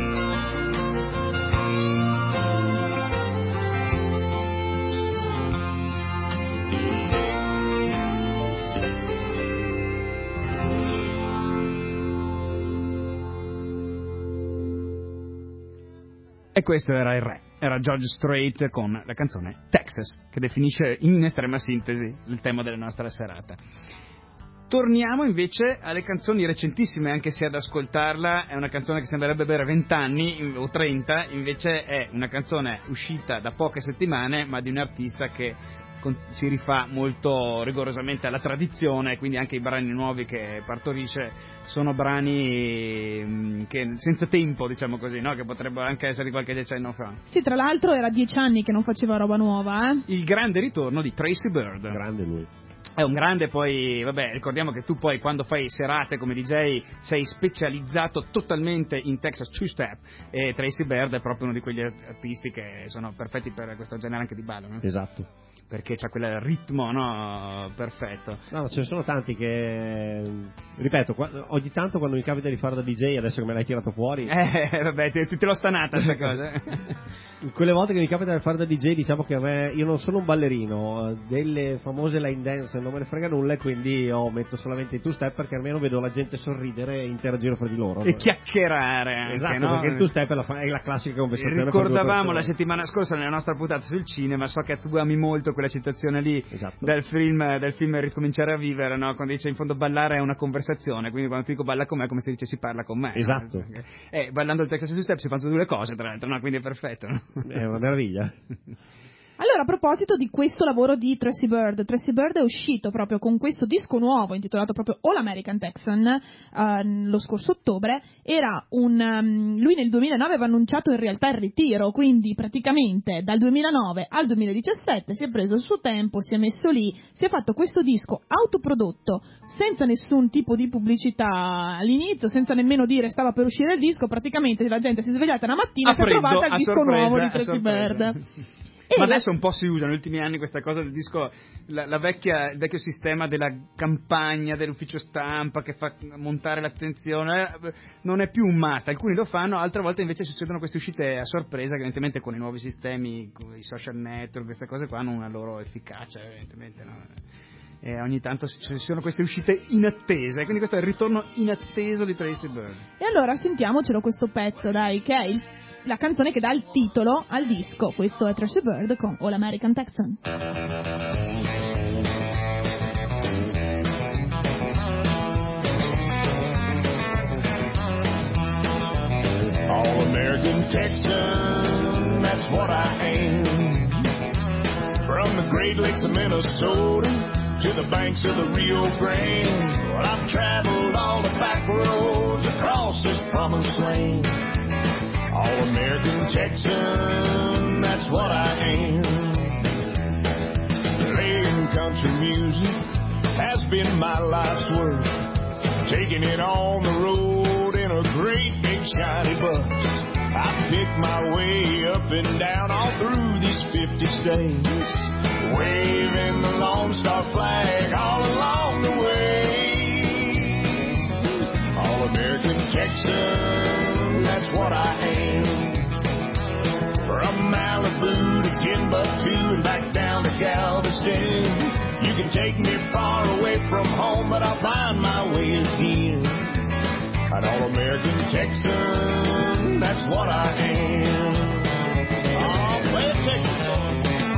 E questo era il re, era George Strait con la canzone Texas, che definisce in estrema sintesi il tema della nostra serata. Torniamo invece alle canzoni recentissime, anche se ad ascoltarla è una canzone che sembrerebbe avere 20 anni o 30, invece è una canzone uscita da poche settimane, ma di un artista che si rifà molto rigorosamente alla tradizione, quindi anche i brani nuovi che partorisce sono brani che senza tempo, diciamo così, no? Che potrebbero anche essere di qualche decennio fa. Sì, tra l'altro era 10 anni che non faceva roba nuova, Il grande ritorno di Tracy Bird. Grande lui. È un grande, poi, vabbè, ricordiamo che tu poi quando fai serate come DJ sei specializzato totalmente in Texas Two Step, e Tracy Bird è proprio uno di quegli artisti che sono perfetti per questo genere anche di ballo, no? Esatto. Perché c'ha quel ritmo, no, perfetto. No, ce ne sono tanti che, ripeto, ogni tanto quando mi capita di fare da DJ, adesso che me l'hai tirato fuori, vabbè, te l'ho stanata questa cosa. Quelle volte che mi capita di fare da DJ, diciamo che a me, io non sono un ballerino, delle famose line dance non me ne frega nulla, e quindi metto solamente i two step perché almeno vedo la gente sorridere e interagire fra di loro. E chiacchierare anche, esatto, no? perché il two step è la classica conversazione. Ricordavamo la settimana scorsa nella nostra puntata sul cinema, so che tu ami molto quella citazione lì, esatto, del film Ricominciare a vivere, no? Quando dice in fondo ballare è una conversazione, quindi quando ti dico balla con me è come se dicessi parla con me. Esatto. No? Ballando il Texas Two Step si fanno due le cose, tra l'altro, no? Quindi è perfetto, no? È una meraviglia. Allora, a proposito di questo lavoro di Tracy Bird è uscito proprio con questo disco nuovo intitolato proprio All American Texan lo scorso ottobre. Lui nel 2009 aveva annunciato in realtà il ritiro, quindi praticamente dal 2009 al 2017 si è preso il suo tempo, si è messo lì, si è fatto questo disco autoprodotto senza nessun tipo di pubblicità all'inizio, senza nemmeno dire stava per uscire il disco. Praticamente la gente si è svegliata una mattina e si è trovata il disco nuovo di Tracy Bird. Ma adesso un po' si usa negli ultimi anni questa cosa del disco, il vecchio sistema della campagna, dell'ufficio stampa che fa montare l'attenzione, non è più un must. Alcuni lo fanno, altre volte invece succedono queste uscite a sorpresa, che evidentemente con i nuovi sistemi, con i social network, queste cose qua hanno una loro efficacia, evidentemente, no? E ogni tanto ci sono queste uscite inattese, quindi questo è il ritorno inatteso di Tracy Bird. E allora sentiamocelo questo pezzo, dai, che è la canzone che dà il titolo al disco. Questo è Tracy Bird con All American Texan. All American Texan, that's what I am. From the Great Lakes of Minnesota to the banks of the Rio Grande, well, I've traveled all the back roads across this promised land. All American Texan, that's what I am. Playing country music has been my life's work. Taking it on the road in a great big shiny bus. I picked my way up and down all through these 50 states, waving the Lone Star flag all along the way. All American Texan, that's what I am. From Malibu to Timbuktu and back down to Galveston, you can take me far away from home, but I'll find my way again. An all-American Texan, that's what I am. Oh, play a Texan boy.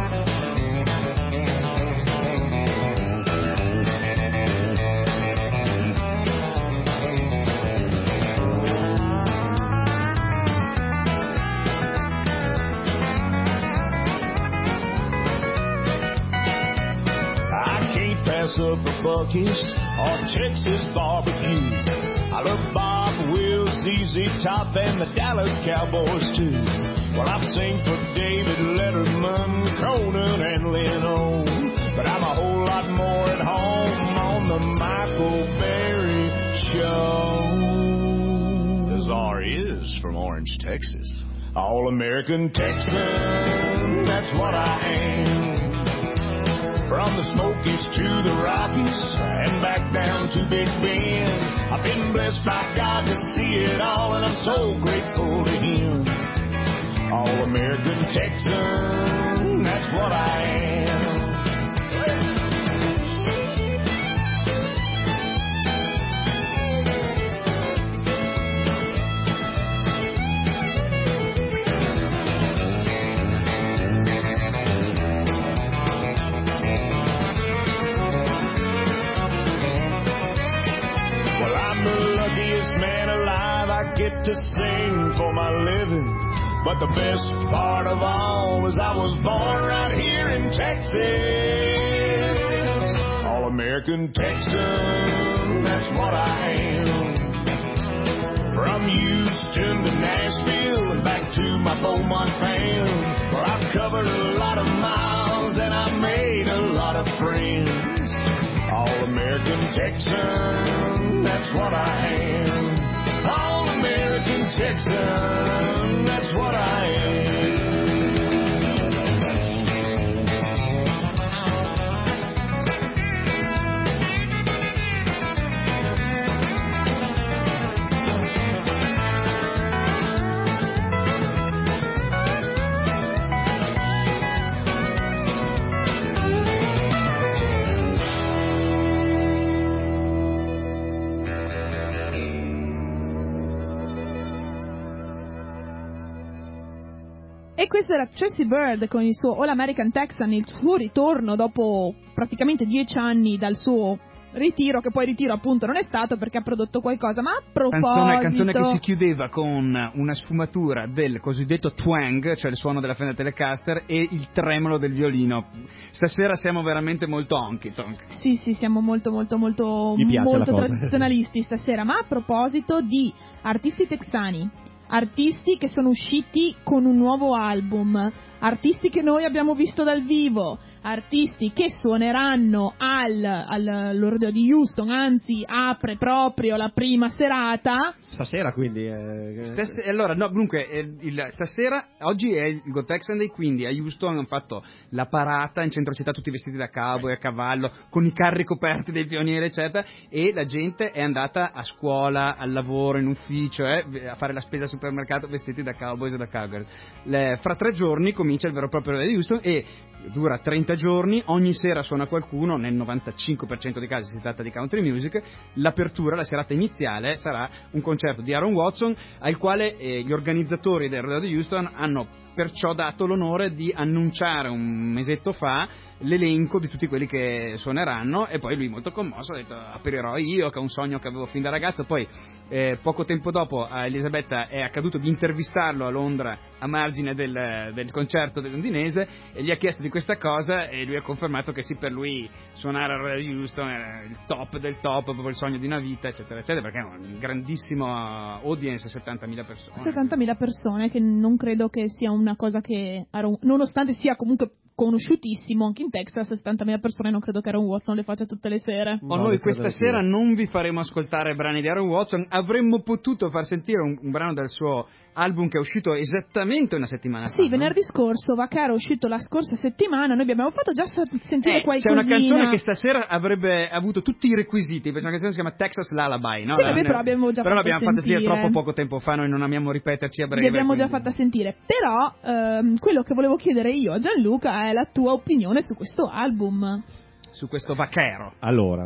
Up a Buc-ee's or Texas barbecue. I love Bob Wills, ZZ Top, and the Dallas Cowboys too. Well, I've sing for David Letterman, Conan, and Leno, but I'm a whole lot more at home on the Michael Berry Show. The Czar is from Orange, Texas. All-American Texan, that's what I am. From the Smokies to the Rockies and back down to Big Bend, I've been blessed by God to see it all, and I'm so grateful to Him. All-American Texan, that's what I am. But the best part of all is I was born right here in Texas. All-American Texan, that's what I am. From Houston to Nashville and back to my Beaumont fam, where I've covered a lot of miles and I made a lot of friends. All-American Texan, that's what I am. All-American Texan, that's what I am. E questo era Tracy Byrd con il suo All American Texan, il suo ritorno dopo praticamente 10 anni dal suo ritiro, che poi ritiro appunto non è stato perché ha prodotto qualcosa. Ma a proposito, canzone che si chiudeva con una sfumatura del cosiddetto twang, cioè il suono della Fender Telecaster, e il tremolo del violino. Stasera siamo veramente molto honky tonk. Sì, siamo molto tradizionalisti stasera. Ma a proposito di artisti texani, artisti che sono usciti con un nuovo album, artisti che noi abbiamo visto dal vivo, artisti che suoneranno all'Ordeo di Houston, anzi apre proprio la prima serata. Stasera quindi stasera, oggi è il Go Texan Day, quindi a Houston hanno fatto la parata in centro città, tutti vestiti da cowboy, a cavallo, con i carri coperti dei pionieri eccetera, e la gente è andata a scuola, al lavoro, in ufficio, a fare la spesa al supermercato vestiti da cowboys e da cowgirl. Fra 3 giorni comincia il vero e proprio Ordeo di Houston e dura 30 giorni, ogni sera suona qualcuno, nel 95% dei casi si tratta di country music. L'apertura, la serata iniziale, sarà un concerto di Aaron Watson, al quale gli organizzatori del Rodeo di Houston hanno perciò dato l'onore di annunciare un mesetto fa l'elenco di tutti quelli che suoneranno, e poi lui molto commosso ha detto: aprirò io, che è un sogno che avevo fin da ragazzo. Poi poco tempo dopo a Elisabetta è accaduto di intervistarlo a Londra a margine del concerto del londinese, e gli ha chiesto di questa cosa e lui ha confermato che sì, per lui suonare al Rodeo di Houston era il top del top, proprio il sogno di una vita eccetera eccetera, perché è un grandissimo audience, 70.000 persone. 70.000 persone, che non credo che sia una cosa che nonostante sia comunque conosciutissimo anche in Texas, 70.000 persone non credo che Aaron Watson le faccia tutte le sere. Noi questa sera non vi faremo ascoltare brani di Aaron Watson, avremmo potuto far sentire un brano del suo album che è uscito esattamente una settimana fa. Sì, venerdì scorso, Vaccaro è uscito la scorsa settimana, noi vi abbiamo fatto già sentire qualcosina. C'è una canzone che stasera avrebbe avuto tutti i requisiti, perché una canzone che si chiama Texas Lullaby, no? Sì, però l'abbiamo già però fatta l'abbiamo fatta sentire troppo poco tempo fa, noi non amiamo ripeterci a breve. Vi abbiamo già fatta sentire, però quello che volevo chiedere io a Gianluca è la tua opinione su questo album. Su questo Vaccaro. Allora,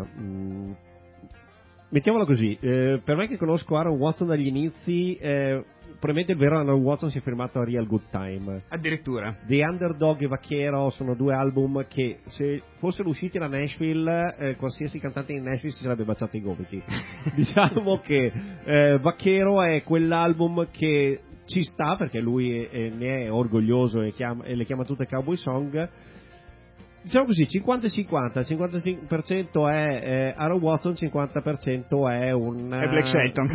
mettiamola così, per me che conosco Aaron Watson dagli inizi, probabilmente il vero Aaron Watson si è fermato a Real Good Time. Addirittura. The Underdog e Vaquero sono 2 album che, se fossero usciti da Nashville, qualsiasi cantante in Nashville si sarebbe baciato i gomiti. Diciamo che Vaquero è quell'album che ci sta, perché lui ne è orgoglioso e le chiama tutte cowboy song. Diciamo così, 50-50, 55% è Aaron Watson, 50% è un... È Black Shelton.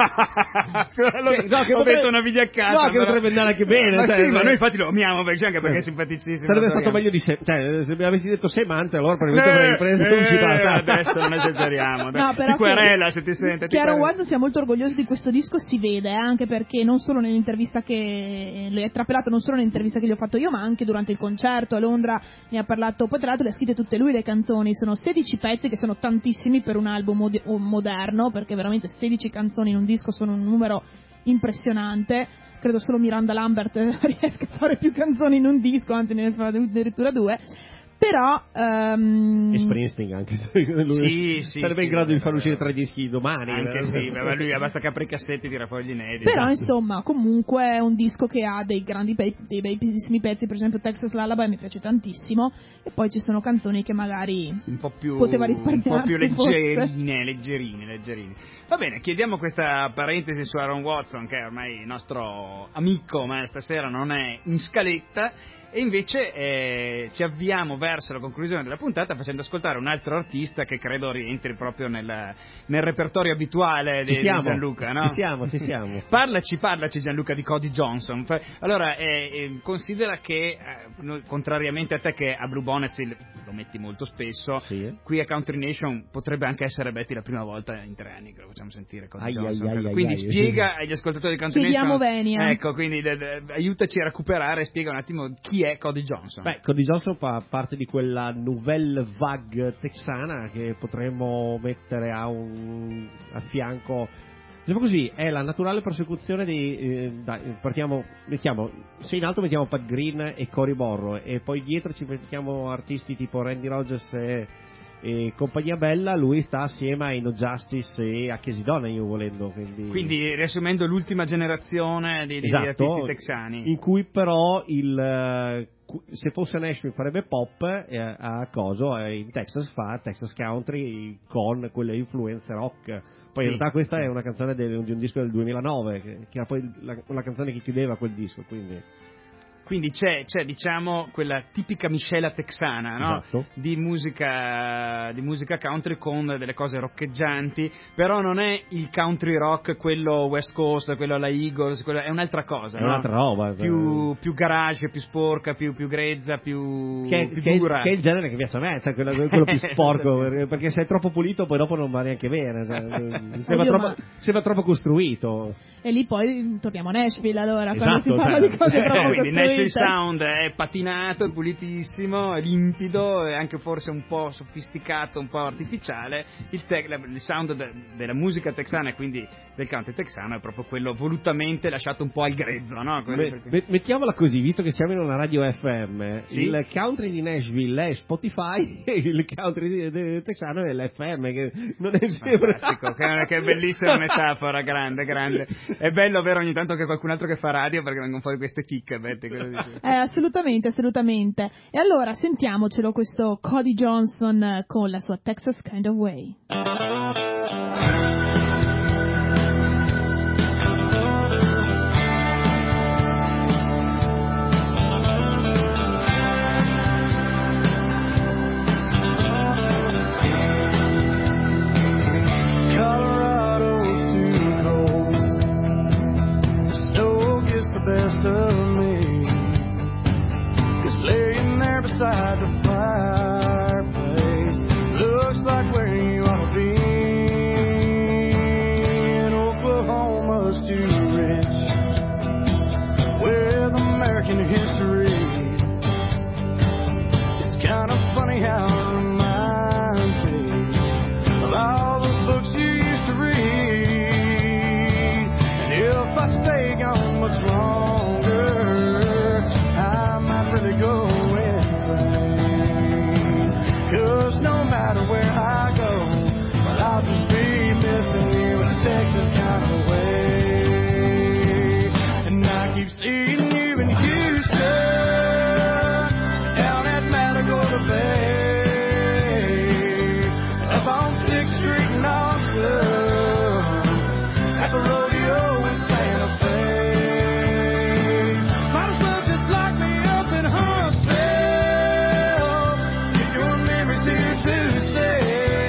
Ho detto una vigliaccata. No, che potrebbe andare anche bene. Ma noi infatti lo amiamo, anche perché è simpaticissimo. Sarebbe stato meglio di se mi avessi detto Semante, allora probabilmente avrei preso uscita. Adesso non esageriamo. No, però ti querela se ti sente. Che Aaron Watson sia molto orgoglioso di questo disco si vede, anche perché non solo nell'intervista che le è trapelato, non solo nell'intervista che gli ho fatto io, ma anche durante il concerto a Londra ne ha parlato. Poi tra l'altro le ha scritte tutte lui le canzoni, sono 16 pezzi, che sono tantissimi per un album moderno, perché veramente 16 canzoni in un disco sono un numero impressionante. Credo solo Miranda Lambert riesca a fare più canzoni in un disco, anzi ne fa addirittura 2. Però E Springsteen anche. Lui Sì, sarebbe in grado di far uscire 3 dischi domani. Anche sì, ma lui basta che apre i cassetti e tira fuori gli inediti. Però insomma, comunque è un disco che ha dei grandi dei bellissimi pezzi, per esempio Texas Lullaby mi piace tantissimo, e poi ci sono canzoni che magari un po' più poteva risparmiare, un po' più forse. leggerine. Va bene, chiediamo questa parentesi su Aaron Watson, che è ormai il nostro amico, ma stasera non è in scaletta. E invece ci avviamo verso la conclusione della puntata facendo ascoltare un altro artista che credo rientri proprio nel repertorio abituale di Gianluca, no? Ci siamo. Parlaci Gianluca di Cody Johnson. Allora, considera che contrariamente a te che a Blue Bonnets lo metti molto spesso, sì, qui a Country Nation potrebbe anche essere Betty la prima volta in 3 anni che lo facciamo sentire Cody Johnson. Quindi spiega agli ascoltatori di Country Chiediamo Nation. Venia. Ecco, quindi aiutaci a recuperare e spiega un attimo chi è Cody Johnson. Beh, Cody Johnson fa parte di quella nouvelle vague texana che potremmo mettere a fianco, diciamo così, è la naturale prosecuzione di se in alto mettiamo Pat Green e Cory Morrow e poi dietro ci mettiamo artisti tipo Randy Rogers e compagnia bella, lui sta assieme a No Justice e a Casey Donahue volendo, quindi riassumendo l'ultima generazione di artisti texani, in cui però se fosse Nashville farebbe pop, in Texas fa Texas Country con quelle influenze rock. Poi in realtà questa è una canzone di un disco del 2009 che era poi la canzone che chiudeva quel disco, quindi c'è diciamo quella tipica miscela texana, no? Esatto. di musica country con delle cose roccheggianti, però non è il country rock quello West Coast, quello alla Eagles, è un'altra cosa, è un'altra roba, più garage, più sporca, più grezza, più dura, che è il genere che piace a me, cioè quello più sporco, perché se è troppo pulito poi dopo non va neanche bene, sembra troppo costruito. E lì poi torniamo a Nashville allora, esatto, quando si parla di cose troppo quindi costruite. Nashville Sound è patinato, è pulitissimo, è limpido, è anche forse un po' sofisticato, un po' artificiale. Il sound della musica texana e quindi del country texano è proprio quello volutamente lasciato un po' al grezzo, no? Mettiamola così, visto che siamo in una radio FM, sì? Il country di Nashville è Spotify e il country texano è l'FM, che non è sempre... Fantastico, che bellissima metafora, grande. È bello avere ogni tanto che qualcun altro che fa radio, perché vengono fuori queste chicche, Betty. Assolutamente. E allora sentiamocelo questo Cody Johnson con la sua Texas Kind of Way. Beside the fireplace, looks like where you ought to be. And Oklahoma's too rich with American history. It's kind of funny how it reminds me of all the books you used to read. And if I stay gone much longer, I might really go. 'Cause no matter where I go, well, I'll just be missing you in a Texas kind of way. And I keep seeing you in Houston, down at Matagorda Bay, and up on 6th Street in Austin, at the rodeo in Santa Fe. Might as well just lock me up in Huntsville. To say,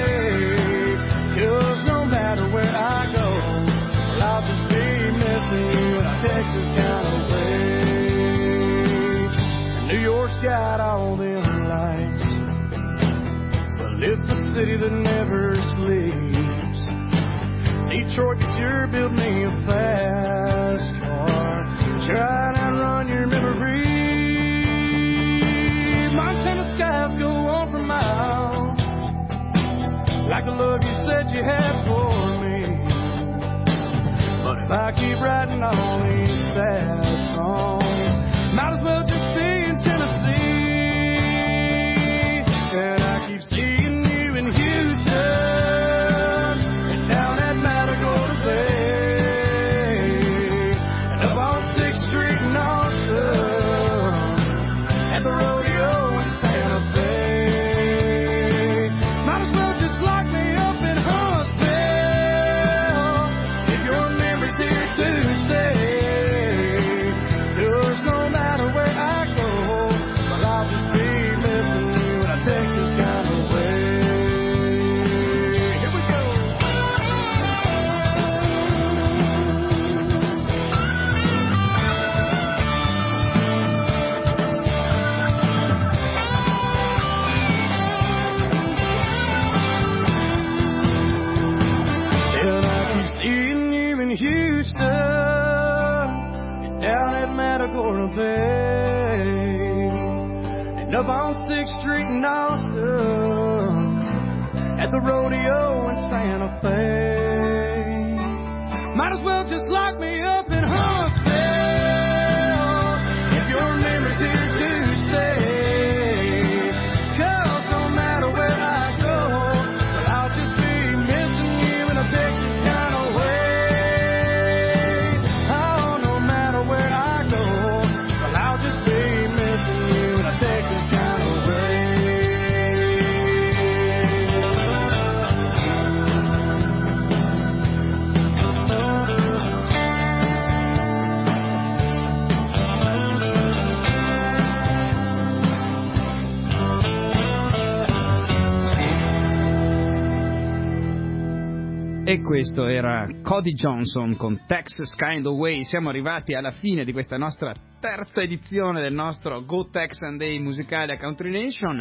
'cause no matter where I go, well, I'll just be missing you in a Texas kind of way. New York's got all them lights, but it's a city that never sleeps. Detroit can sure build me a fast car, try to outrun your memory. Montana skies go on for miles, like the love you said you had for me. But if I keep writing all these sad songs, might as well just stay in Tennessee. and up on 6th Street in Austin, at the rodeo in Santa Fe. Might as well just lock me up in Huntsville if your memory's here to stay. 'Cause no matter where I go, well, I'll just be missing you in a Texas kind of way. Oh, no matter where I go, well, I'll just be missing you in a Texas kind of way. E questo era Cody Johnson con Texas Kind of Way. Siamo arrivati alla fine di questa nostra terza edizione del nostro Go Texan Day musicale a Country Nation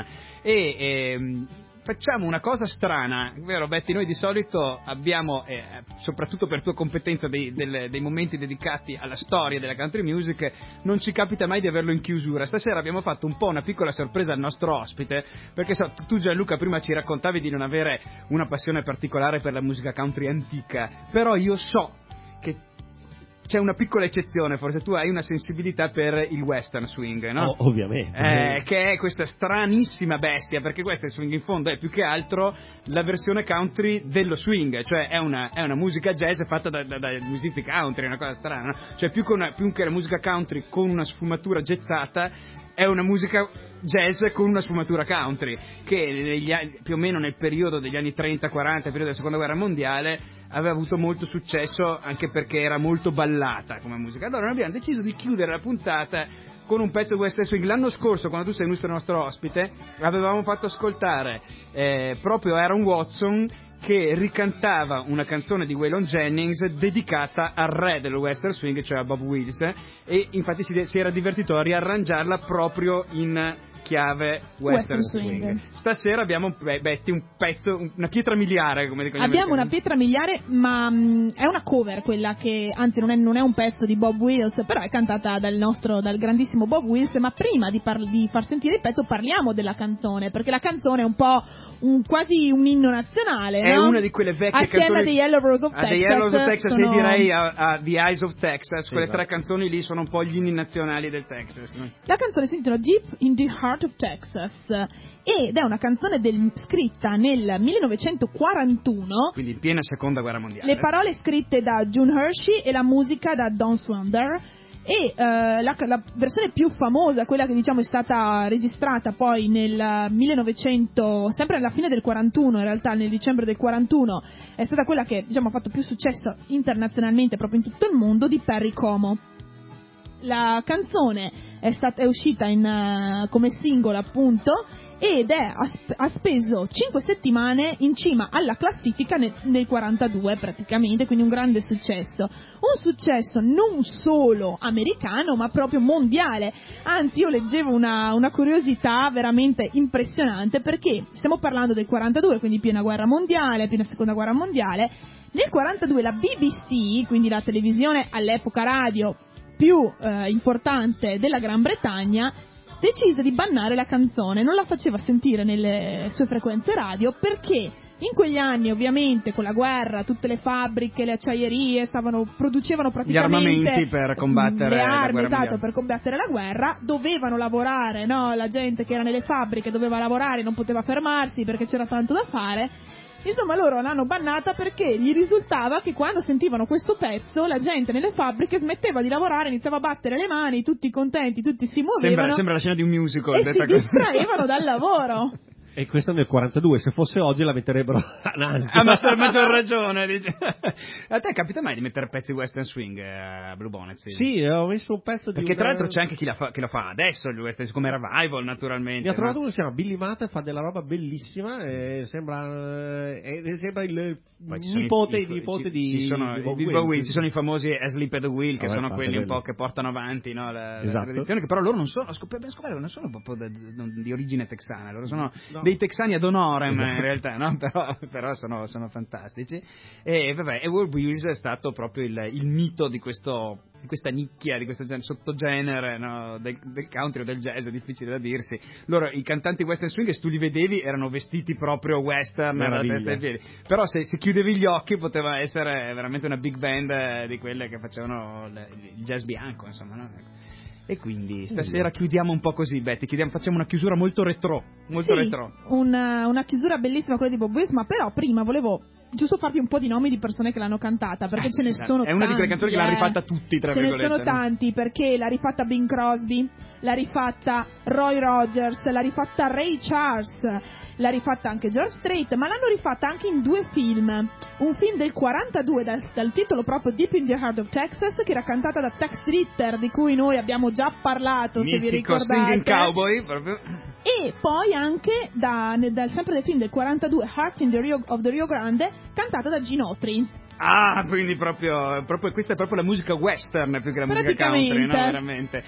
e facciamo una cosa strana, vero Betty? Noi di solito abbiamo, soprattutto per tua competenza, dei momenti dedicati alla storia della country music, non ci capita mai di averlo in chiusura. Stasera abbiamo fatto un po' una piccola sorpresa al nostro ospite, perché tu Gianluca prima ci raccontavi di non avere una passione particolare per la musica country antica, però io so che c'è una piccola eccezione, forse tu hai una sensibilità per il western swing, no? Ovviamente. Che è questa stranissima bestia, perché western swing in fondo è più che altro la versione country dello swing, cioè è una musica jazz fatta da musicisti country, una cosa strana, no? Cioè più che la musica country con una sfumatura jazzata, è una musica jazz con una sfumatura country, che più o meno nel periodo degli anni 30-40, periodo della seconda guerra mondiale, aveva avuto molto successo anche perché era molto ballata come musica. Allora noi abbiamo deciso di chiudere la puntata con un pezzo di western swing. L'anno scorso, quando tu sei venuto il nostro ospite, avevamo fatto ascoltare proprio Aaron Watson, che ricantava una canzone di Waylon Jennings dedicata al re del western swing, cioè a Bob Wills, e infatti si era divertito a riarrangiarla proprio in chiave western swing. Stasera abbiamo, Betty, un pezzo, una pietra miliare, come dicono gli Abbiamo americani. una pietra miliare, ma è una cover quella che, anzi non è un pezzo di Bob Wills, però è cantata dal grandissimo Bob Wills. Ma prima di far sentire il pezzo parliamo della canzone, perché la canzone è un po' quasi un inno nazionale, è no? una di quelle vecchie assieme canzoni a The Yellow Rose of Texas, The Yellow Rose of Texas sono... e direi a The Eyes of Texas, Sì, quelle esatto. tre canzoni lì sono un po' gli inni nazionali del Texas, no? La canzone si intitola Deep in the Heart of Texas ed è una canzone scritta nel 1941. Quindi in piena seconda guerra mondiale. Le parole scritte da June Hershey e la musica da Don Swander. E la versione più famosa, quella che diciamo è stata registrata poi nel 1900, sempre alla fine del 41, in realtà nel dicembre del 41, è stata quella che diciamo ha fatto più successo internazionalmente proprio in tutto il mondo, di Perry Como. La canzone è uscita come singolo, appunto, ed ha speso 5 settimane in cima alla classifica nel 42 praticamente, quindi un grande successo. Un successo non solo americano, ma proprio mondiale. Anzi, io leggevo una curiosità veramente impressionante, perché stiamo parlando del 42, quindi piena guerra mondiale, piena seconda guerra mondiale. Nel 42 la BBC, quindi la televisione all'epoca radio più importante della Gran Bretagna, decise di bannare la canzone, non la faceva sentire nelle sue frequenze radio, perché in quegli anni ovviamente con la guerra tutte le fabbriche, le acciaierie producevano praticamente gli armamenti per combattere le la armi, guerra esatto, mondiale. per combattere la guerra, dovevano lavorare, no? La gente che era nelle fabbriche doveva lavorare, non poteva fermarsi perché c'era tanto da fare. Insomma, loro l'hanno bannata perché gli risultava che quando sentivano questo pezzo la gente nelle fabbriche smetteva di lavorare, iniziava a battere le mani, tutti contenti, tutti si muovevano, Sembra la scena di un musical, e detta si così. distraevano dal lavoro. E questo nel 42, se fosse oggi la metterebbero all'ansia. Ah, ma c'ha maggior ragione, dice. A te capita mai di mettere pezzi western swing a Blue Bonnet? Sì, ho messo un pezzo di perché tra l'altro c'è anche chi lo fa adesso, il western come revival, naturalmente. Mi ha trovato uno che si chiama Billy Mata, fa della roba bellissima, sembra il nipote di Bob Wills. Ci sono i famosi Asleep at the Wheel, che sono quelli un po' che portano avanti, no, la esatto. tradizione, che però loro non sono, abbiamo scoperto, non sono proprio di origine texana, loro sono dei texani ad honorem, in realtà, no? Però sono fantastici. E vabbè, e War Wheels è stato proprio il mito di questa nicchia, di questo sottogenere, no? del country o del jazz, è difficile da dirsi. Loro, i cantanti western swing, se tu li vedevi, erano vestiti proprio western da testa ai piedi. Però se chiudevi gli occhi poteva essere veramente una big band di quelle che facevano il jazz bianco, insomma, no? E quindi stasera chiudiamo un po' così, Betty, facciamo una chiusura molto retro, retro. Una chiusura bellissima quella di Bob Wills, ma però prima volevo giusto farti un po' di nomi di persone che l'hanno cantata, perché ce ne sono tanti. È una di quelle canzoni che l'hanno rifatta tutti, tra virgolette. Ce ne sono tanti, perché l'ha rifatta Bing Crosby, l'ha rifatta Roy Rogers, l'ha rifatta Ray Charles, l'ha rifatta anche George Strait, ma l'hanno rifatta anche in 2 film. Un film del 42 dal titolo proprio Deep in the Heart of Texas, che era cantata da Tex Ritter, di cui noi abbiamo già parlato, mitico, se vi ricordate. Singing Cowboy proprio. E poi anche sempre del film del 42 Heart of the Rio Grande, cantata da Gene Autry. Ah, quindi proprio questa è proprio la musica western più che la musica country, no? Veramente.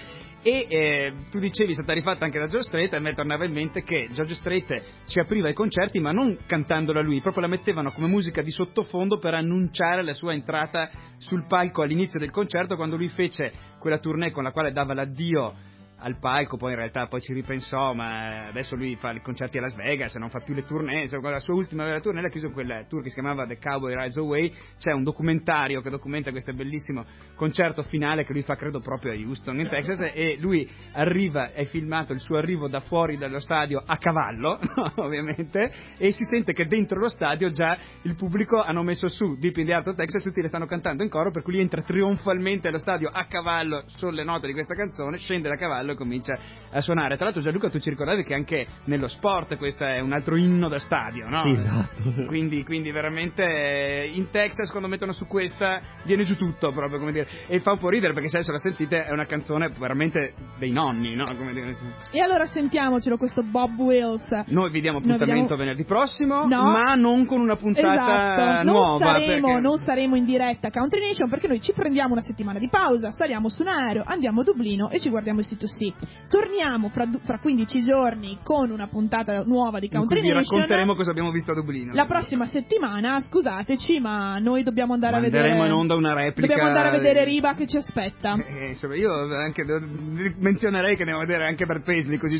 E tu dicevi, è stata rifatta anche da George Strait, e a me tornava in mente che George Strait ci apriva i concerti, ma non cantandola lui, proprio la mettevano come musica di sottofondo per annunciare la sua entrata sul palco all'inizio del concerto, quando lui fece quella tournée con la quale dava l'addio al palco. Poi in realtà poi ci ripensò, ma adesso lui fa i concerti a Las Vegas, non fa più le tournée. La sua ultima vera tournée l'ha chiuso quel tour che si chiamava The Cowboy Rides Away. C'è un documentario che documenta questo bellissimo concerto finale che lui fa, credo proprio a Houston in Texas, e lui arriva, è filmato il suo arrivo da fuori dallo stadio a cavallo ovviamente, e si sente che dentro lo stadio già il pubblico hanno messo su Deep in the Heart of Texas, tutti le stanno cantando in coro, per cui lui entra trionfalmente allo stadio a cavallo sulle note di questa canzone, scende da cavallo e comincia a suonare. Tra l'altro, Gianluca, tu ci ricordavi che anche nello sport questo è un altro inno da stadio, no? Sì, esatto. Quindi veramente in Texas quando mettono su questa viene giù tutto, proprio, come dire, e fa un po' ridere perché se la sentite è una canzone veramente dei nonni, no? Come dire, e allora sentiamocelo questo Bob Wills. Noi vi diamo appuntamento venerdì prossimo, ma non con una puntata nuova. Non saremo in diretta Country Nation, perché noi ci prendiamo una settimana di pausa, saliamo su un aereo, andiamo a Dublino e ci guardiamo il sito sì. Torniamo fra 15 giorni con una puntata nuova di Country Nation. Vi racconteremo cosa abbiamo visto a Dublino. La prossima settimana, scusateci, ma noi dobbiamo andare a vedere. Manderemo in onda una replica. Dobbiamo andare a vedere Riba che ci aspetta. Insomma, io anche menzionerei che andiamo a vedere anche per Paisley, così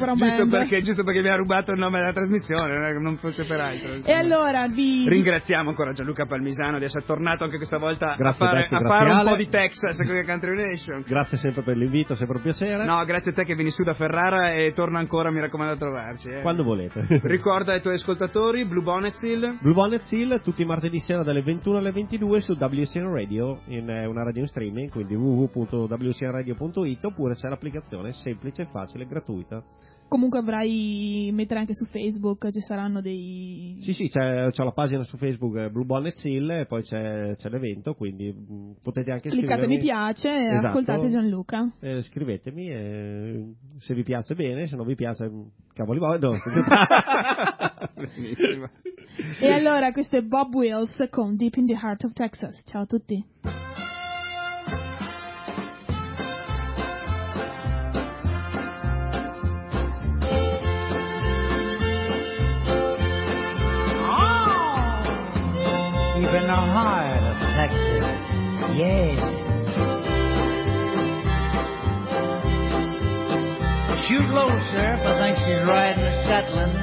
giusto perché mi ha rubato il nome della trasmissione, non fosse per altro. E allora ringraziamo ancora Gianluca Palmisano di essere tornato anche questa volta a fare Ale. un po' di Texas con Country Nation. Grazie sempre per l'invito, sempre un piacere. No, grazie a te che vieni su da Ferrara e torna ancora, mi raccomando, a trovarci. Quando volete. Ricorda ai tuoi ascoltatori Blue Bonnet Hill. Blue Bonnet Hill tutti i martedì sera dalle 21 alle 22 su WCN Radio, in una radio in streaming, quindi www.wcnradio.it, oppure c'è l'applicazione semplice, facile, gratuita. Comunque avrai mettere anche su Facebook, ci saranno dei... Sì, c'è la pagina su Facebook Blue Bonnet Hill e poi c'è l'evento, quindi potete anche cliccate mi piace e ascoltate Gianluca. Scrivetemi, se vi piace bene, se non vi piace cavoli voi. No. E allora questo è Bob Wills con Deep in the Heart of Texas. Ciao a tutti. In the heart of Texas, yeah. Shoot low, Sheriff, I think she's riding the Shetland.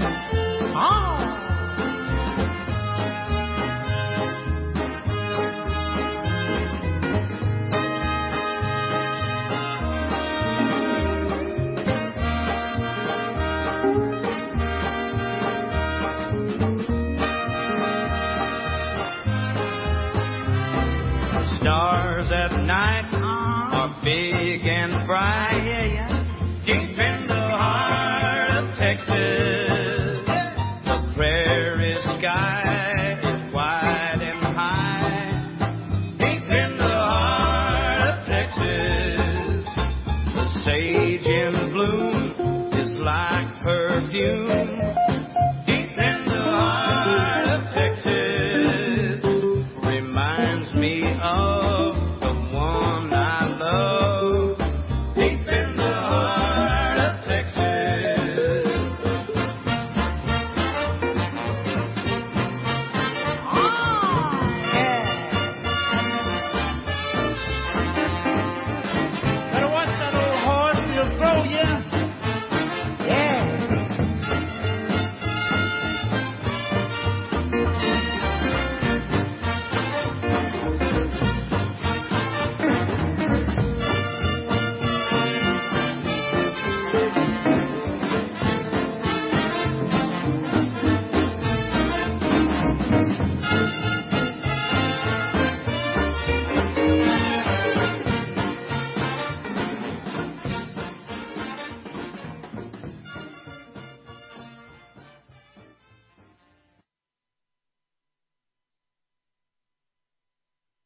Stars at night are big and bright.